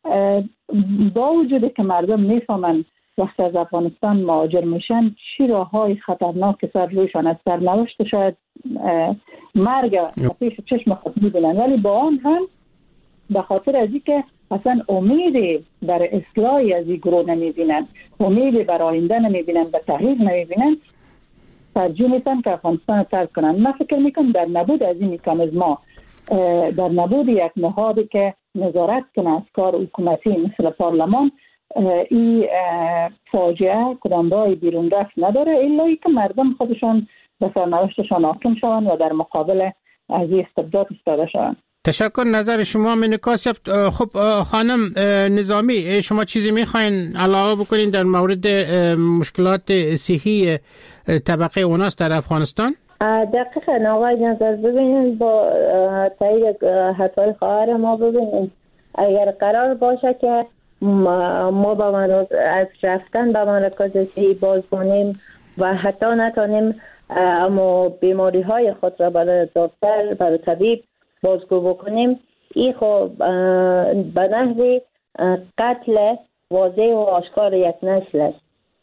با وجودی که مردم میفهمن وقتی از افغانستان مهاجر میشن چی راههای خطرناک سر رویشان از سرنوشت شاید مرگ پیش چشم خود میبینن، ولی با آن هم به خاطر از اینکه اصلا امیدی در اصلاحی از این گروه نمیبینن، امیدی بر آینده نمیبینن، به تحقیق نمیبینن، ترجیح میدن که افغانستان رو ترک کنن. من فکر میکنم در نبود از این مکانیزما، در نبود یک نهادی که نظارت کنه از کار حکومتی مثل پارلمان، این فاجعه کدام راه بیرون رفت نداره الا ای که مردم خودشان به سرنوشتشان حاکم شوند و در مقابل از این استبداد ایستاده شوند.
تشکر. نظر شما منکاس. خب خانم نظامی، شما چیزی میخواین علاوه بکنین در مورد مشکلات صحی طبقه اوناست در افغانستان؟
دقیقاً آقای نظر، ببینید با تایید حرفای خواهر ما، ببینید اگر قرار باشه که ما, ما با من از رفتن به مراکز صحی بازمانیم و حتی نتانیم اما بیماری های خود را برای دکتر، برای طبیب بازگو بکنیم، این خب به نحوی قتل واضح و آشکار یک نسل است.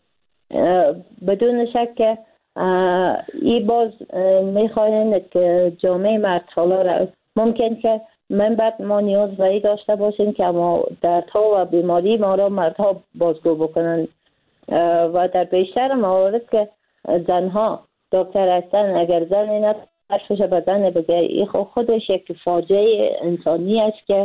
بدون شک که این باز میخواهند که جامعه مردها را ممکن که من بعد ما نیاز به داشته باشیم که ما دردها و بیماری ما را مردها بازگو بکنند و در بیشتر موارد که زنها دکتر هستن، اگر زنی نترفش به زن بگه، این خودش یک فاجعه انسانی است که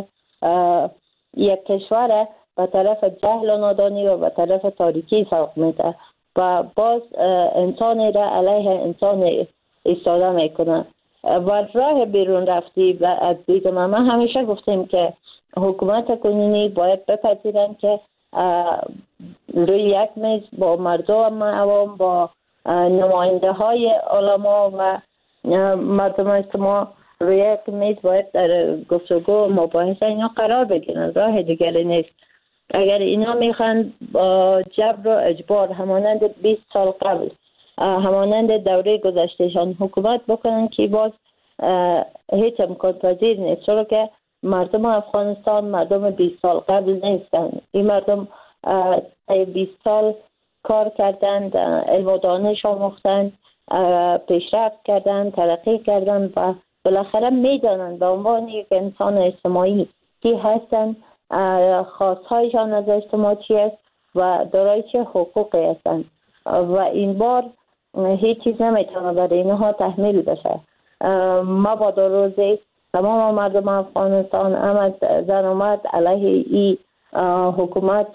یک کشور به طرف جهل و نادانی و به طرف تاریکی سوق میده و باز انسانی را علیه انسان ایستاده میکنه و راه بیرون رفتی. و از دید ما همیشه گفتیم که حکومت کنونی باید بپذیرن که روی یک میز با مردم عوام، با نماینده های علما و مردم اجتماع روی یک میز باید در گفتگو مباحثه اینا قرار بگیرن. راه دیگری نیست. اگر اینا میخوان با جبر و اجبار همانند بیست سال قبل، همانند دوره گذشتهشان حکومت بکنن که باز هیچ امکان پذیر نیست، چرا که مردم افغانستان مردم بیست سال قبل نیستن. این مردم بیست سال کار کردند، علم و دانش آموختند، پیشرفت کردند، ترقی کردند و بالاخره میدانند به عنوان یک انسان اجتماعی کی هستند، خواستهایشان از اجتماع چی است و دارای چه حقوقی هستند و این بار هیچ چیز نمیتونه برای اینها تحمیل بشه. مبادا روزی تمام مردم افغانستان آمد زن آمد علیه ای حکومت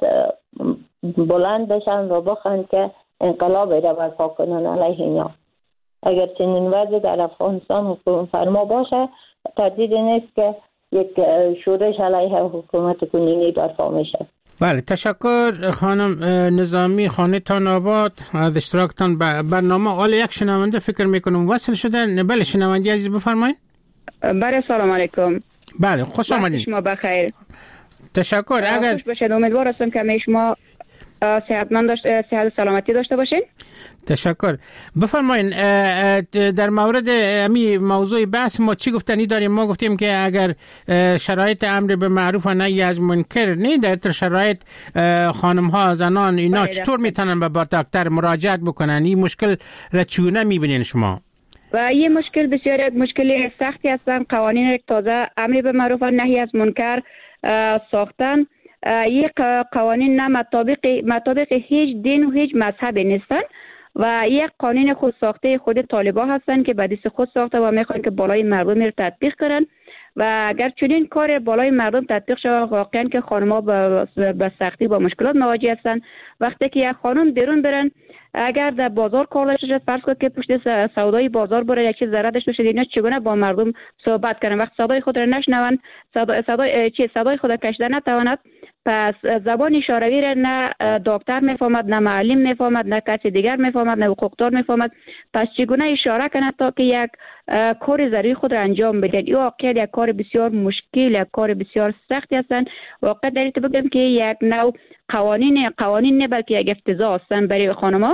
بلند بشن و بخوان که انقلاب را برپا کنن علیه اینا. اگر چنین وضع در افغانستان حکومت فرما باشه، تردید نیست که یک شورش علیه حکومت کنونی برپا میشه.
بله، تشکر خانم نظامی خانه تان آباد از اشتراکتان برنامه. حالا یک شنونده فکر میکنم وصل شده. بله شنونده عزیز بفرمایید.
بله سلام علیکم.
بله خوش آمدید.
شما بخیر.
تشکر. اگر
خوش باشید. امیدوار هستم که شما صحتمند داشته، صحت و سلامتی داشته باشین.
تشکر. بفرمایید در مورد امی موضوع بحث ما چی گفتنی داریم؟ ما گفتیم که اگر شرایط امر به معروف و نهی از منکر نه در تر شرایط خانم ها زنان اینا چطور میتونن به دکتر مراجعت بکنن؟ این مشکل را چگونه میبینین شما؟
و یه مشکل بسیار مشکل سختی هستن. قوانین تازه امر به معروف و نهی از منکر ساختن. یک قوانین نه مطابق مطابق هیچ دین و هیچ مذهبی نیستن و یک قانون خود ساخته خود طالبان هستن که به دست خود ساخته و میخوان که بالای مردم رو تطبیق کنن و اگر چنین کار بالای مردم تطبیق شود واقعا که خانم‌ها به سختی با مشکلات مواجه هستن. وقتی که یک خانم بیرون برن، اگر در بازار کار داشته شد، فرض کنید که پشت سودای بازار بره یک چیز ضرر داشته باشه، اینا چگونه با مردم صحبت کنن؟ وقت صدای خود را نشنوند، صدای صدای چی صدای خود کشیده نتواند، پس زبان اشاره‌ای را نه دکتر میفهمد، نه معلم میفهمد، نه کسی دیگر میفهمد، نه حقوقدار میفهمد. پس چگونه اشاره کنه تا که یک کار ضروری خود را انجام بده؟ این واقعا یک کار بسیار مشکل، یک کار بسیار سختی هستند. واقعا در این بگم که یک نوع قوانین قوانین نه بلکه یک افتضاح هستند برای خانم‌ها.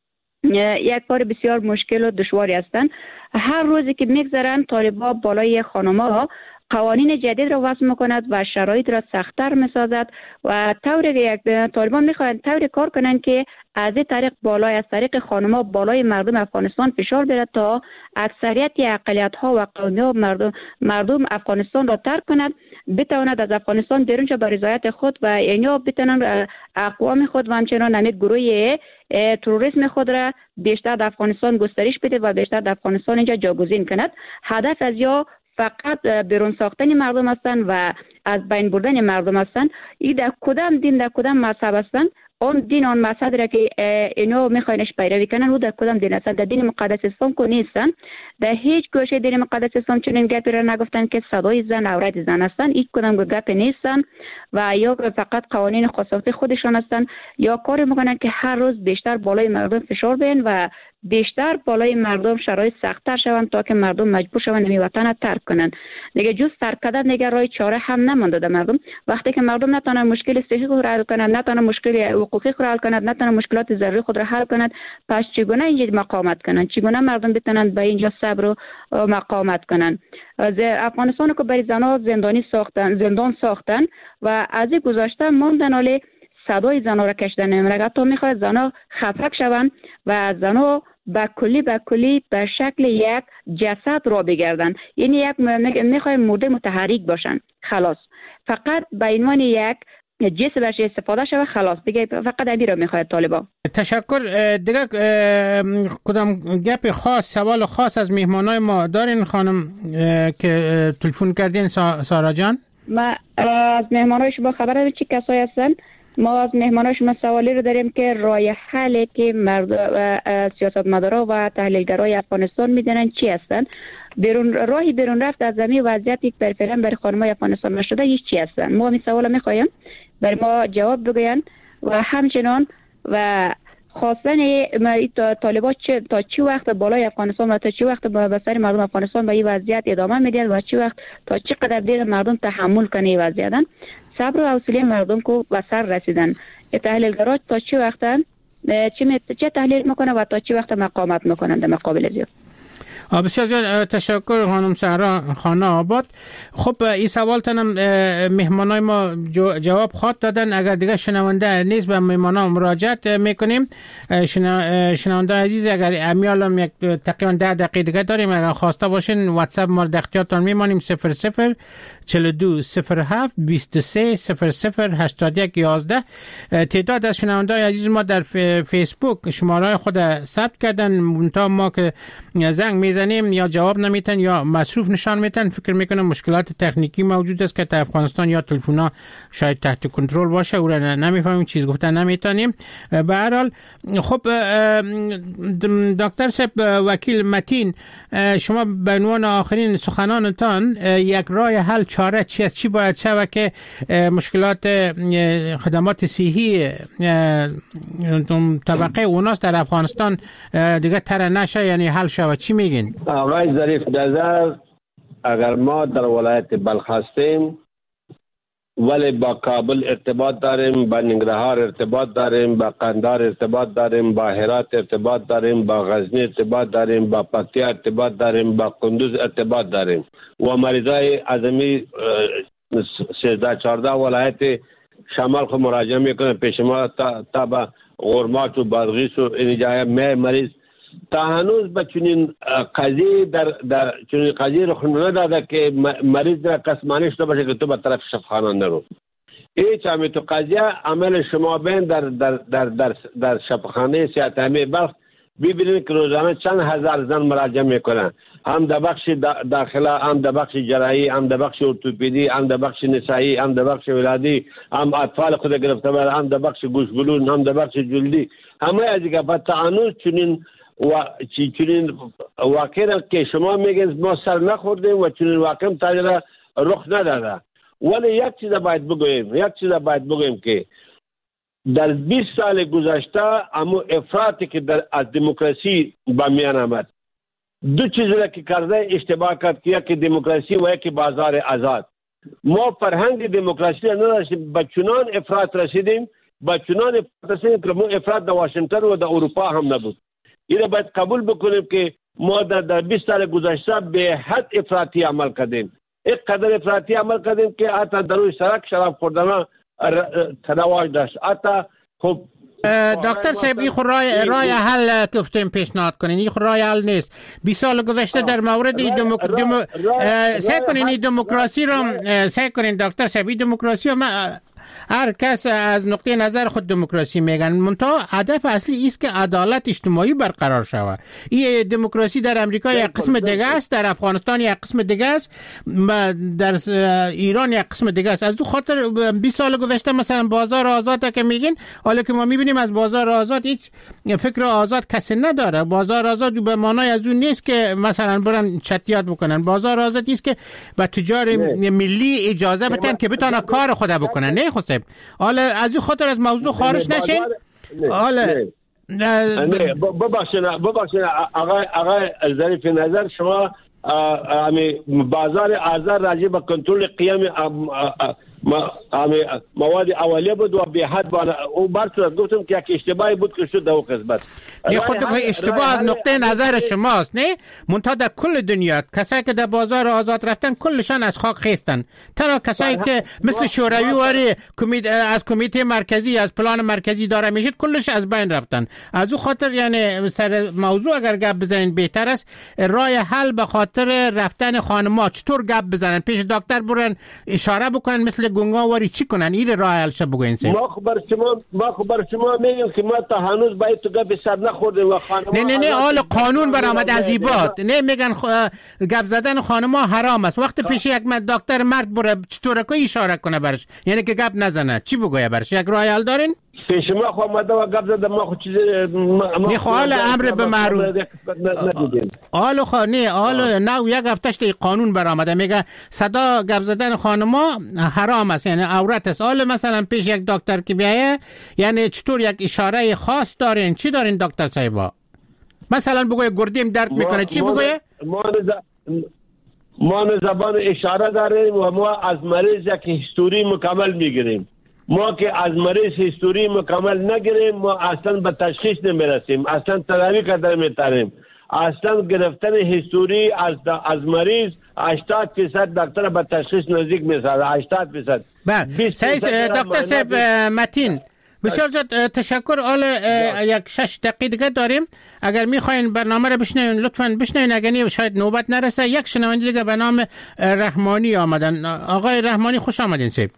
یک کار بسیار مشکل و دشواری هستند. هر روزی که میگذرن طالبان بالای خانم‌ها قوانین جدید را وضع میکند و شرایط را سخت‌تر میسازد و طور یک طالبان میخواهند طور کار کنند که از این طریق بالای از طریق خانم‌ها بالای مردم افغانستان فشار بیارد تا اکثریت اقلیت‌ها و قومی‌ها مردم مردم افغانستان را ترک کند، بتواند از افغانستان بیرون شود به رضایت خود و اینا بتوانند اقوام خود و همچنان همین گروه تروریسم خود را بیشتر در افغانستان گسترش بده و بیشتر در افغانستان اینجا جاگزین کند. هدف از یا فقط بیرون ساختن مردم هستند و از بین بردن مردم هستند. این در کدام دین در کدام مذهب هستند، اون دین آن مذهب را که اینو میخواینش پیروی کنن او در کدام دین هستند؟ در دین مقدس اسلام که نیستن. در هیچ گوشه دین مقدس اسلام چنین گپی را نگفتن که صدای زن عورت زن هستند. این کدام گپ نیستن و یا فقط قوانین خاص خودشان هستند یا کاری میکنن که هر روز بیشتر بالای مردم فشار بیارن و بیشتر بالای مردم شرایط سخت‌تر شوند تا که مردم مجبور شوند این وطن را ترک کنند. دیگه جز ترک کردن دیگه راه چاره هم نمانده در مردم. وقتی که مردم نتونن مشکل صحی خود را حل کنند، نتونن مشکل حقوقی خود را حل کنند، نتونن مشکلات ضروری خود را حل کنند، پس چگونه اینجا مقاومت کنند؟ چگونه مردم بتونن به اینجا صبر و مقاومت کنند؟ از افغانستان که برای زنها زندانی ساختن، زندان ساختن و از این گذشته ماندن حالی صدای زنها را کشیدن نمیره. تا میخواد زنها خفک شوند و زنها به کلی به کلی به شکل یک جسد را بگردن، یعنی یک میخواد مرده متحرک باشن. خلاص فقط به عنوان یک جسد برش استفاده شده. خلاص دیگه فقط ابی را میخواد طالبان.
تشکر. دیگه کدام گپ خاص سوال خاص از مهمانای ما دارین خانم که تلفن کردین؟ سارا جان،
ما از مهمانای شما خبر چی کسایی هستن؟ ما از مهمانای شما سوالی رو داریم که راه حلی که مردم سیاستمدارا و تحلیلگرای افغانستان میدونن چی هستن؟ بیرون راهی بیرون رفت از زمین وضعیت یک پرفرن برای خانمای افغانستان نشده هیچ چی هستن؟ ما این سوالا میخوایم برای ما جواب بگوین و همچنان و خواستن طالبان تا چی وقت بالای افغانستان و تا چی وقت به سر مردم افغانستان به این وضعیت ادامه میدن و چی وقت تا چی قدر دیر مردم تحمل کنه این وضعیت، صبر و حوصله مردم کو به سر رسیدن. تحلیلگرا تا چی وقت چه چه تحلیل میکنه و تا چی وقت مقاومت میکنن در مقابل زیاد؟
بسیار زیاد تشکر خانم سهرا خانه آباد. خب این سوال تنم مهمانای ما جواب خواد دادن. اگر دیگه شنونده نیست به مهمانا مراجعت میکنیم. شنونده عزیز اگر امیالم یک تقریبا ده دقیقه دیگه داریم، اگر خواسته باشین واتساپ ما در اختیارتان میمانیم صفر صفر چهل و دو صفر هفت بیست و سه صفر صفر هشتاد و یک یازده. تعداد از شنونده عزیز ما در فیسبوک شماره خود ثبت کردن، منتها ما که زنگ میزنیم یا جواب نمیتن یا مصروف نشان میتن. فکر میکنم مشکلات تکنیکی موجود است که در افغانستان یا تلفن‌ها شاید تحت کنترل باشه او را نمیفهمیم، چیز گفتن نمیتونیم. به هر حال خب دکتر صاحب وکیل متین، شما به عنوان آخرین سخنانتان یک راه حل چاره چی است؟ چی باید شود که مشکلات خدمات صحی طبقه اوناست در افغانستان دیگه تر نشه، یعنی حل شود؟ چی میگین؟
آقای ظریف نظر، اگر ما در ولایت بلخ هستیم ولی با کابل ارتباط داریم، با ننگرهار ارتباط داریم، با قندهار ارتباط داریم، با هرات ارتباط داریم، با غزنی ارتباط داریم، با پکتیا ارتباط داریم، با کندوز ارتباط داریم و مریضای عظمی سیزده چهارده ولایت شمال خود مراجعه میکنه پیش ما تا, تا با غرمات و بادغیس و این جای مریض تا هنوز به چنین قضیه در در چنین قضیه رخ نداده که مریض را قسمانی شده باشه که تو به طرف شفاخانه نرو. هیچ همین تو قضیه عمل شما بین در در در در, در شفاخانه صحت عامه بلخ ببینید که روزانه چند هزار زن مراجعه میکنن، هم در بخش داخله، هم در بخش جراحی، هم در بخش ارتوپدی، هم در بخش نسایی، هم در بخش ولادی، هم اطفال خود گرفته بر، هم در بخش گوش بلون، هم در بخش جلدی، همه از دیگه بعد هنوز چنین و چنین واقعا که شما میگید ما سر نخوردیم و چنین واقعا تاجر رخ نداده. ولی یک چیز باید بگویم، یک چیز باید بگویم که در بیست سال گذشته اما افراطی که در از دموکراسی به میان آمد، دو چیز را که کرده اشتباه کرد که یکی دموکراسی و یکی بازار آزاد. ما فرهنگ دموکراسی نداشتیم، به چنان افراط رسیدیم، به چنان افراط رسیدیم که ما افراط در واشنگتن و در اروپا هم نبود. این باید قبول بکنیم که ما در بیست سال گذشته به حد افراطی عمل کردیم. یک قدر افراطی عمل کردیم که حتی در روی سرک شراب خوردن ترواج داشت. حتی خب
دکتر صاحب این رای رای حل گفتیم پیشنهاد کنین، این رای حل نیست. بیست سال گذشته در مورد دموک... دمو... سعی کنین این دموکراسی رو سعی کنین دکتر صاحب این دموکراسی رو هر کس از نقطه نظر خود دموکراسی میگن، منتها هدف اصلی است که عدالت اجتماعی برقرار شود. این دموکراسی در امریکا یک قسم دیگه است، در افغانستان یک قسم دیگه است، در ایران یک قسم دیگه است. از دو خاطر بیست سال گذشته مثلا بازار آزاد که میگین، حالا که ما میبینیم از بازار آزاد هیچ فکر آزاد کسی نداره. بازار آزاد به معنای از اون نیست که مثلا برن چتیات بکنن. بازار آزاد است که به تجار ملی اجازه بدن که بتونن کار خود بکنن. نه خصوصا حالا از این خاطر از موضوع خارج نشین. حالا
ببخشید ببخشید آقای آقای ظریف نظر، شما بازار آزاد راجع به کنترل قیام مواد اولیه بود و به حد او برطرف گفتم که یک اشتباهی بود که شد در اون قسمت.
نه خود اشتباه از نقطه نظر شماست. نه منتها در کل دنیا کسایی که در بازار آزاد رفتن کلشان از خاک خیستن. تنها کسایی که مثل شوروی واری از کمیته مرکزی از پلان مرکزی داره میشید کلش از بین رفتن. از اون خاطر یعنی سر موضوع اگر گپ بزنین بهتر است. راه حل به خاطر رفتن خانم‌ها چطور گپ بزنن، پیش دکتر برن اشاره بکنن مثل گنگاواری چی کنن، این راه حل شه بگوین.
ما خبر شما ما خبر شما میگم که ما تا هنوز باید تو گپ سر نخوردیم و خانم‌ها.
نه نه نه حال قانون برآمد از ایبات. نه میگن خ... گپ زدن خانم‌ها حرام است. وقت پیش یک دکتر مرد بره چطور که اشاره کنه برش، یعنی که گپ نزنه، چی بگویه برش؟ یک راه حل دارین؟
پیش ما خو اومده و گپ زدم ما خو چیز
نه خو حال امر به معروف حال خو نه حال نه یک هفتهش قانون برآمده میگه صدا گپ زدن خانم‌ها حرام است، یعنی عورت است. حال مثلا پیش یک دکتر که بیایه یعنی چطور یک اشاره خاص دارین؟ چی دارین دکتر صاحبا؟ مثلا بگوی گردیم درد میکنه چی بگوی؟
ما ما زبان اشاره داریم و ما از مریض یک هیستوری مکمل میگیریم. ما که از مریض هیستوری مکمل نگیریم ما اصلا به تشخیص نمیرسیم، اصلا تداوی کردن میتاریم. اصلا گرفتن هیستوری از از مریض هشتاد درصد دکتر به تشخیص نزدیک میسازه. هشتاد درصد.
بله دکتر صاحب متین بسیار زیاد تشکر. حال یک شش دقیقه دیگه داریم، اگر میخواین برنامه رو بشنوین لطفاً بشنوین، اگر شاید نوبت نرسه. یک شنونده دیگه به نام رحمانی آمدن. آقای رحمانی خوش آمدین. صاحب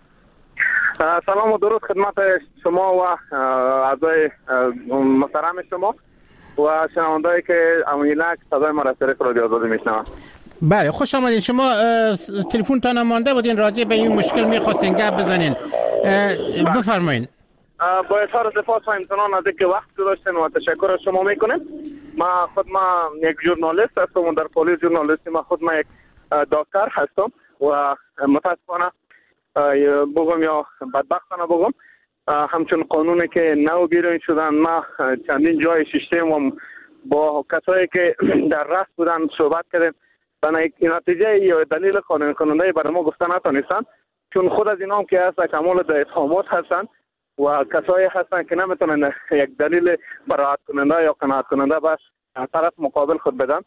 سلام و درود خدمت شما و اعضای محترم شما و شنوندهایی که امینک صدای ما را طریق رادیو آزادی میشنوند.
بله خوش آمدین. شما تلفن تان مانده بودین راجع به این مشکل میخواستین گپ بزنین، بفرمایید.
با اظهار سپاس و امتنان از اینکه وقت گذاشتین و تشکر از شما میکنیم. ما خود ما یک ژورنالیست هستم و در پلیس ژورنالیستی ما خود ما یک دکتر هستم و متاسفانه بگم یا بدبختانه بگم همچون قانونی که نو بیرون شدن ما چندین جای ششتیم و با کسایی که در رأس بودن صحبت کردیم و نتیجه یا دلیل قانون کننده برای ما گفتن نتونستن، چون خود از اینا هم که هست کمال در اتهامات هستن و کسایی هستن که نمیتونن یک دلیل برآت کننده یا قناعت کننده به طرف مقابل خود بدن.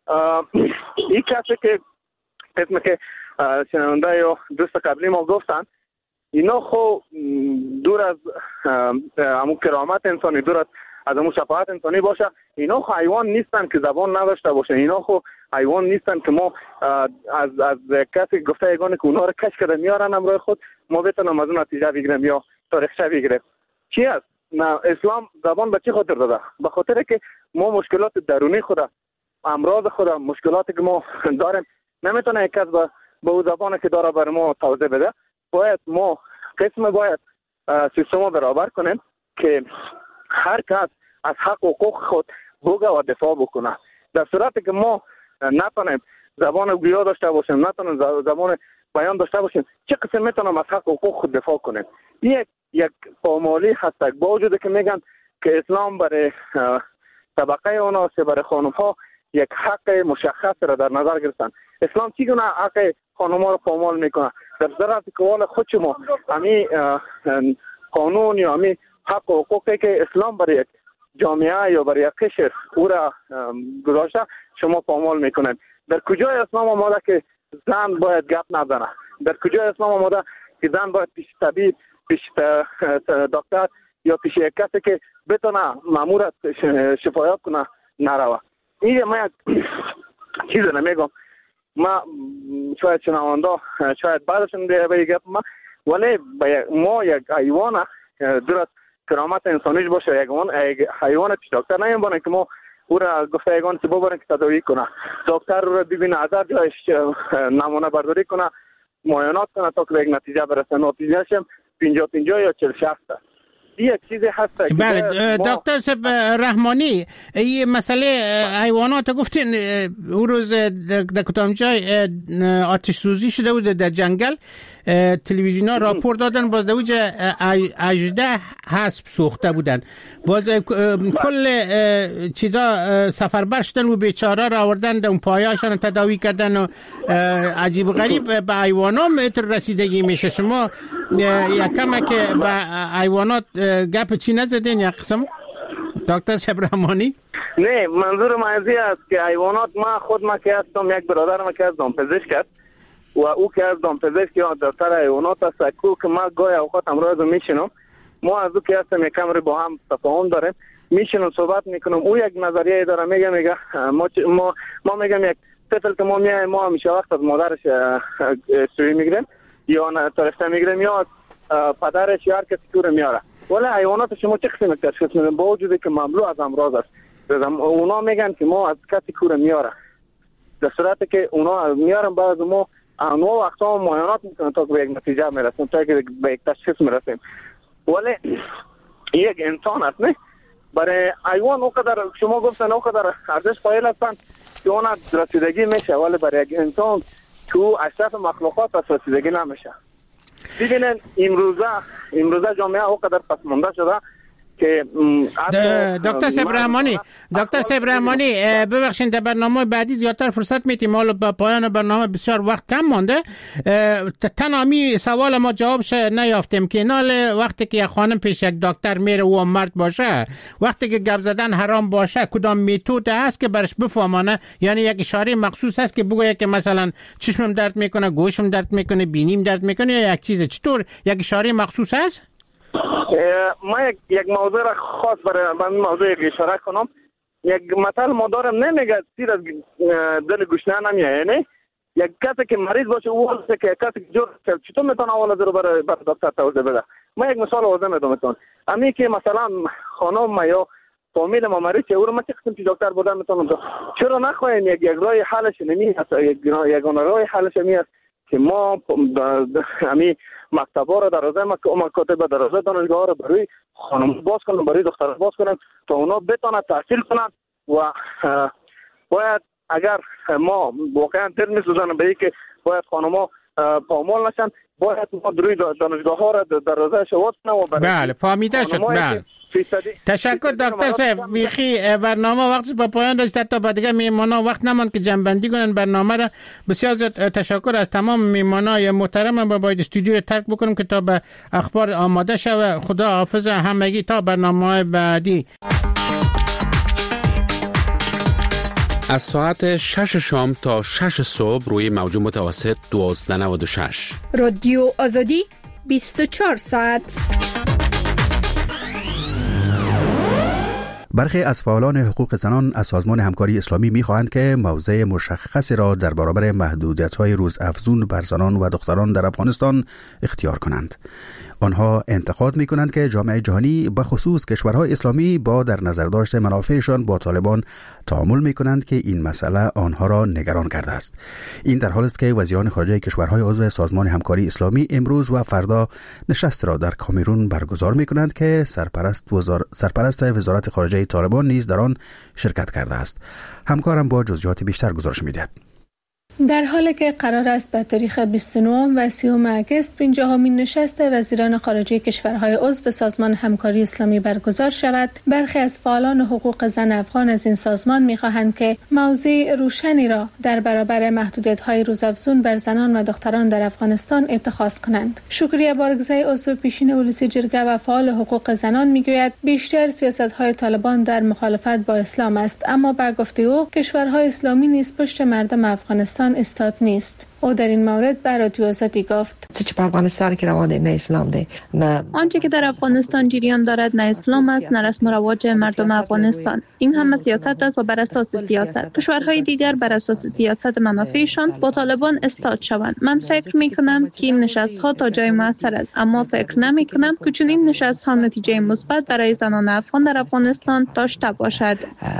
این کسی که اسم که شنونده یا دوست قبلی ما گفتن اینا خو دور از همون کرامت انسانی، دور از از همون شفاعت انسانی باشه. اینا خو حیوان نیستن که زبان نداشته باشه. اینا خو حیوان نیستن که ما از از کسی گفته یگانه که اونا رو کش کرده میارن همراه خود ما بتونم از اون نتیجه بگیرم یا تاریخچه بگیرم. چی است؟ نه اسلام زبان به چه خاطر داده؟ به خاطر که ما مشکلات درونی خود، امراض خود، مشکلاتی که ما داریم نمیتونه یک کس به به اون زبانی که داره بر ما توضیح بده. باید ما قسم باید سیستم برابر کنیم که هر کس از حق و حقوق خود بگه و دفاع بکنه. در صورتی که ما نتونیم زبان گویا داشته باشیم، نتونیم زبان بیان داشته باشیم، چه قسم میتونیم از حق و حقوق خود دفاع کنیم؟ یک یک پامالی هست با وجود که میگن که اسلام برای طبقه اونا برای خانم ها یک حق مشخص را در نظر گرفتن. اسلام چگونه حق خانم ها را پامال میکنه؟ در صورتی که والا خود شما همی قانون یا همی حق و حقوقی که اسلام برای یک جامعه یا برای یک قشر او را گذاشته شما پامال میکنن. در کجای اسلام آمده که زن باید گپ نزنه. در کجا اسلام آمده که زن باید پیش طبیب، پیش دکتر یا پیش یک کسی که بتونه مامور شفایت کنه نروه. این من یک چیز نمیگم، ما شاید شنونده شاید بعدشون به گپ ما، ولی ما یک حیوان درست کرامت انسانیش باشه، یک حیوان پیش دکتر نمیبونه که ما او را گفته حیوان که ببرن که تداوی کنه، دکتر رو ببینه از هر جایش نمونه برداری کنه، معاینات کنه تا که به یک نتیجه برسه. نتیجهش هم پنجاه پنجاه یا چهل شصت. یک چیزی هست.
بله دکتر صاحب رحمانی، این مسئله حیوانات گفتین اون روز در کدام جای آتش سوزی شده بود در جنگل، تلویزیون ها راپور دادن باز در وجه هجده اسب سوخته بودن، باز کل چیزا سفربر شدن و بیچاره را آوردن در اون پایهاشان تداوی کردن و عجیب غریب به حیوانات متر رسیدگی میشه. شما یکم که به حیوانات گپ چی نزدین یک قسم دکتر صاحب رحمانی؟
نه، منظور مازی است که حیوانات، ما خود ما که هستم، یک برادر ما که از دامپزشک است و او که از دامپزشک یا دکتر حیوانات است، که ما گاهی اوقات امروز میشینم، ما از او که هستم یکم رو با هم تفاهم داریم، میشینم صحبت میکنم، او یک نظریه داره، میگه میگه ما ما ما میگم یک طفل که ما میایم ما همیشه وقت از مادرش سوی میگیریم یا نه طرفته میگیریم یا پدرش یا هر کسی که میاره، ولی حیوانات شما چه قسم تشخیص میدن با وجودی که مملو از امراض است؟ اونا میگن که ما از کسی کور میاره، در صورتی که اونا میارن بعد ما انواع و اقسام معاینات میکنن تا که به یک نتیجه میرسیم، تا که به یک تشخیص میرسیم. ولی یک انسان است نه، برای حیوان اونقدر شما گفتن اونقدر ارزش قائل هستند که اون رسیدگی میشه، ولی برای یک انسان که او اشرف مخلوقات است رسیدگی نمیشه. ببینن امروزه امروزه جامعه اونقدر پسمانده شده که
دکتر صاحب رحمانی دکتر صاحب رحمانی ببخشید در برنامه بعدی زیادتر فرصت میتیم، حالا به پایان برنامه بسیار وقت کم مانده، تنامی سوال ما جوابش نیافتیم که نال وقتی که یک خانم پیش یک دکتر میره و مرد باشه، وقتی که گپ زدن حرام باشه، کدام میتود هست که برش بفهمانه؟ یعنی یک اشاره مخصوص هست که بگه که مثلا چشمم درد میکنه، گوشم درد میکنه، بینیم درد میکنه، یا یک چیز چطور یک اشاره مخصوص هست؟
ما یک, یک موضوع را خاص برای من موضوع یک اشاره کنم. یک مثال ما دارم، نمیگه سیر از دل گوشنه نمیه، یعنی یک کسی که مریض باشه او هست که کسی که جور چطور میتونه اول رو برای دکتر توضیح بده. ما یک مثال واضح میدم میتونم امی که مثلا خانم یا فامیل ما مریض او رو ما چه قسم که دکتر بودن میتونم چرا نخواهیم یک یک راه حلش نمی هست، یک یک راه حلش می هست که ما امی مکتبا رو درازه مکاتب درازه دانشگاه رو برای خانم باز کنن، برای دختر باز کنن تا اونا بتونن تحصیل کنن و باید اگر ما واقعا دل میسوزن به اینکه باید خانم‌ها پامال نشن، باید ما دروی دانشگاه ها رو درازه شواز کنن و
بله فهمیده شد. بله تشکر دکتر صاحب. بیخی برنامه وقتش با پایان رسید، تا بعد دیگه میمانا وقت نماند که جنبندی کنن برنامه را. بسیار تشکر از تمام میمانای محترم. با باید استودیو رو ترک بکنم که تا به اخبار آماده شود. خدا حافظ همگی تا برنامه بعدی.
از ساعت شش شام تا شش صبح روی موج متوسط دوازده نود و شش
رادیو آزادی بیست و چهار ساعت.
برخی از فعالان حقوق زنان از سازمان همکاری اسلامی می‌خواهند که موضع مشخصی را در برابر محدودیت‌های روزافزون بر زنان و دختران در افغانستان اختیار کنند. آنها انتقاد می‌کنند که جامعه جهانی به خصوص کشورهای اسلامی با در نظر داشت منافعشان با طالبان تعامل می‌کنند که این مسئله آنها را نگران کرده است. این در حالی است که وزیران خارجه کشورهای عضو سازمان همکاری اسلامی امروز و فردا نشست را در کامرون برگزار می‌کنند که سرپرست وزار... سرپرست وزارت خارجه طالبان نیز در آن شرکت کرده است. همکارم با جزئیات بیشتر گزارش می‌دهد.
در حالی که قرار است به تاریخ بیست و نه و سیوم اگست پنجاهمین نشست وزیران خارجه کشورهای عضو سازمان همکاری اسلامی برگزار شود، برخی از فعالان حقوق زن افغان از این سازمان می‌خواهند که موضع روشنی را در برابر محدودیت‌های روزافزون بر زنان و دختران در افغانستان اتخاذ کنند. شکریه بارگزی عضو پیشین اولوسی جرگه و فعال حقوق زنان می‌گوید بیشتر سیاست‌های طالبان در مخالفت با اسلام است، اما با گفته او کشورهای اسلامی نیز پشت مردم افغانستان استاد نیست. او در این مورد به رادیو آزادی گفت
چه په افغانستان کې روان دی نه اسلام دی نه
آنچه که در افغانستان جریان دارد نه اسلام است نه رسم و رواج مردم افغانستان. این هم سیاست است و بر اساس سیاست کشورهای دیگر بر اساس سیاست منافعشان با طالبان استاد شوند. من فکر می کنم که این نشست ها تا جای موثر است، اما فکر نمی کنم که چون این نشست ها نتیجه مثبت برای زنان افغان در افغانستان داشته باشد.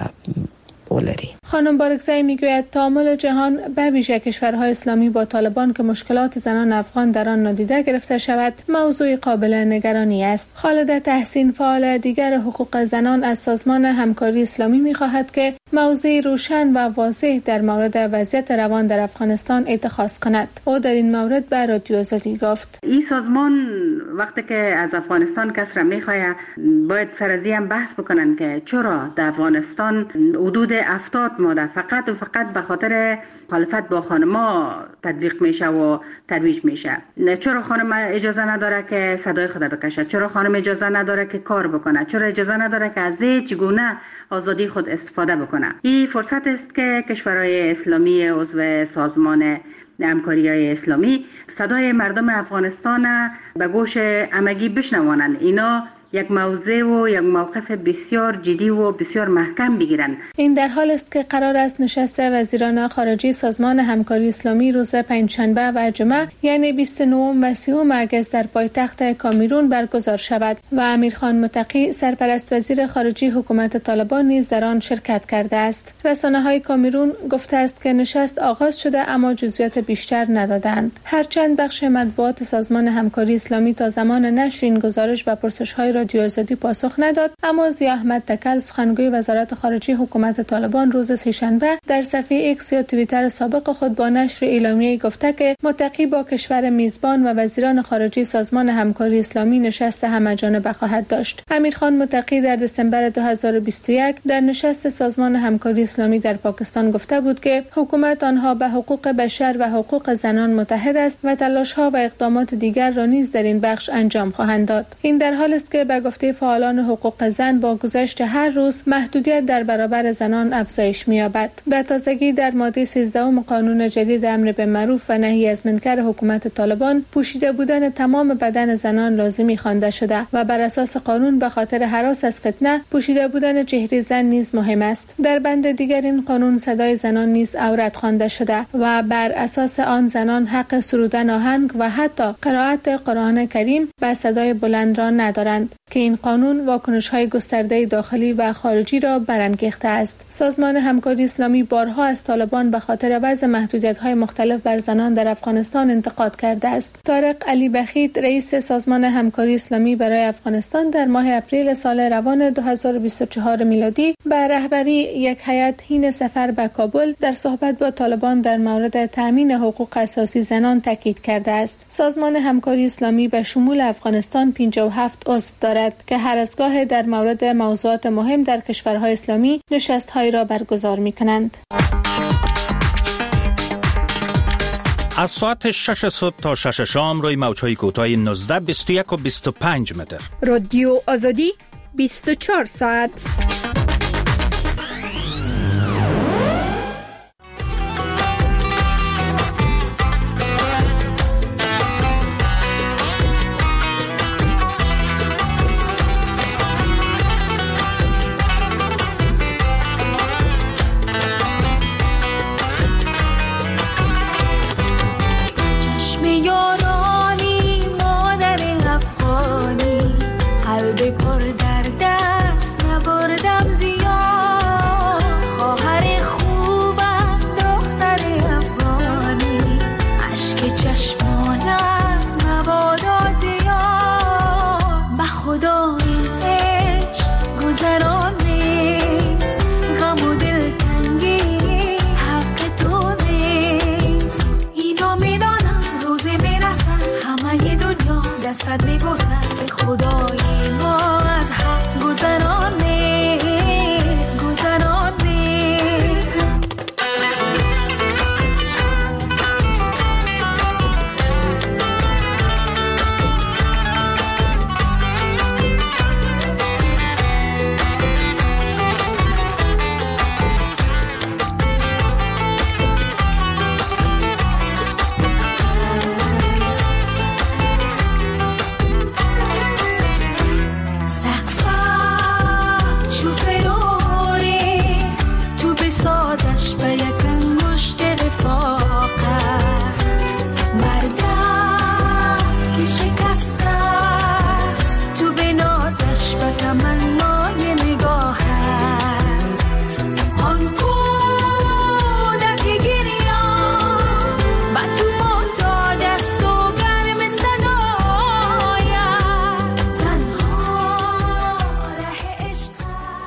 خانم بارکزئی میگوید تعامل جهان به ویژه کشورهای اسلامی با طالبان که مشکلات زنان افغان در آن نادیده گرفته شود موضوع قابل نگرانی است. خالده تحسین فعال دیگر حقوق زنان از سازمان همکاری اسلامی میخواهد که موضوع روشن و واضح در مورد وضعیت روان در افغانستان اتخاذ کند. او در این مورد به رادیو آزادی گفت
این سازمان وقتی که از افغانستان کس را میخواه باید سر از این بحث بکنن که چرا در افغانستان حدود هفتاد ماده فقط و فقط به خاطر مخالفت با خانما تطبیق میشه و ترویج میشه. چرا خانم اجازه نداره که صدای خود بکشه؟ چرا خانم اجازه نداره که کار بکنه؟ چرا اجازه نداره که از چگونه آزادی خود استفاده بکنه؟ این فرصت است که کشورهای اسلامی عضو سازمان همکاری‌های اسلامی صدای مردم افغانستان به گوش همگی بشنوانند. اینا یک موضع و یک موقف بسیار جدی و بسیار محکم بگیرن.
این در حال است که قرار است نشست وزیران خارجه سازمان همکاری اسلامی روز پنجشنبه و جمعه یعنی بیست و نه و سی اگست در پایتخت کامیرون برگزار شود و امیرخان متقی سرپرست وزیر خارجه حکومت طالبان نیز در آن شرکت کرده است. رسانه‌های کامیرون گفته است که نشست آغاز شده اما جزئیات بیشتر ندادند. هرچند بخش مطبوعات سازمان همکاری اسلامی تا زمان نشر این گزارش به پرسش‌های رادیو آزادی پاسخ نداد، اما ضیاء احمد تکل سخنگوی وزارت خارجه حکومت طالبان روز سه‌شنبه در صفحه ایکس یا توییتر سابق خود با نشر اعلامیه‌ای گفته که متقی با کشور میزبان و وزیران خارجه سازمان همکاری اسلامی نشست همه‌جانبه خواهد داشت. امیرخان متقی در دسامبر دو هزار و بیست و یک در نشست سازمان همکاری اسلامی در پاکستان گفته بود که حکومت آنها به حقوق بشر و حقوق زنان متحد است و تلاش‌ها و اقدامات دیگر را نیز در این بخش انجام خواهند داد. این در حال است که به گفته فعالان حقوق زن با گذشت هر روز محدودیت در برابر زنان افزایش می‌یابد. به تازگی در ماده سیزده قانون جدید امر به معروف و نهی از منکر حکومت طالبان پوشیده بودن تمام بدن زنان لازمی خوانده شده و بر اساس قانون به خاطر هراس از فتنه پوشیده بودن چهره زن نیز مهم است. در بند دیگر این قانون صدای زنان نیز عورت خوانده شده و بر اساس آن زنان حق سرودن آهنگ و حتی قرائت قرآن کریم به صدای بلند را ندارند که این قانون واکنش‌های گسترده داخلی و خارجی را برانگیخته است. سازمان همکاری اسلامی بارها از طالبان به خاطر وضع محدودیت‌های مختلف بر زنان در افغانستان انتقاد کرده است. طارق علی بخیت رئیس سازمان همکاری اسلامی برای افغانستان در ماه اپریل سال روان دو هزار و بیست و چهار میلادی به رهبری یک هیئت حین سفر به کابل در صحبت با طالبان در مورد تأمین حقوق اساسی زنان تاکید کرده است. سازمان همکاری اسلامی به شمول افغانستان پنجاه و هفت عضو دارد که هر از گاه در مورد موضوعات مهم در کشورهای اسلامی نشست‌هایی را برگزار می‌کنند.
از ساعت شش صبح تا شش شام روی موج‌های کوتاه نوزده، بیست و یک و بیست و پنج متر.
رادیو آزادی بیست و چهار ساعت.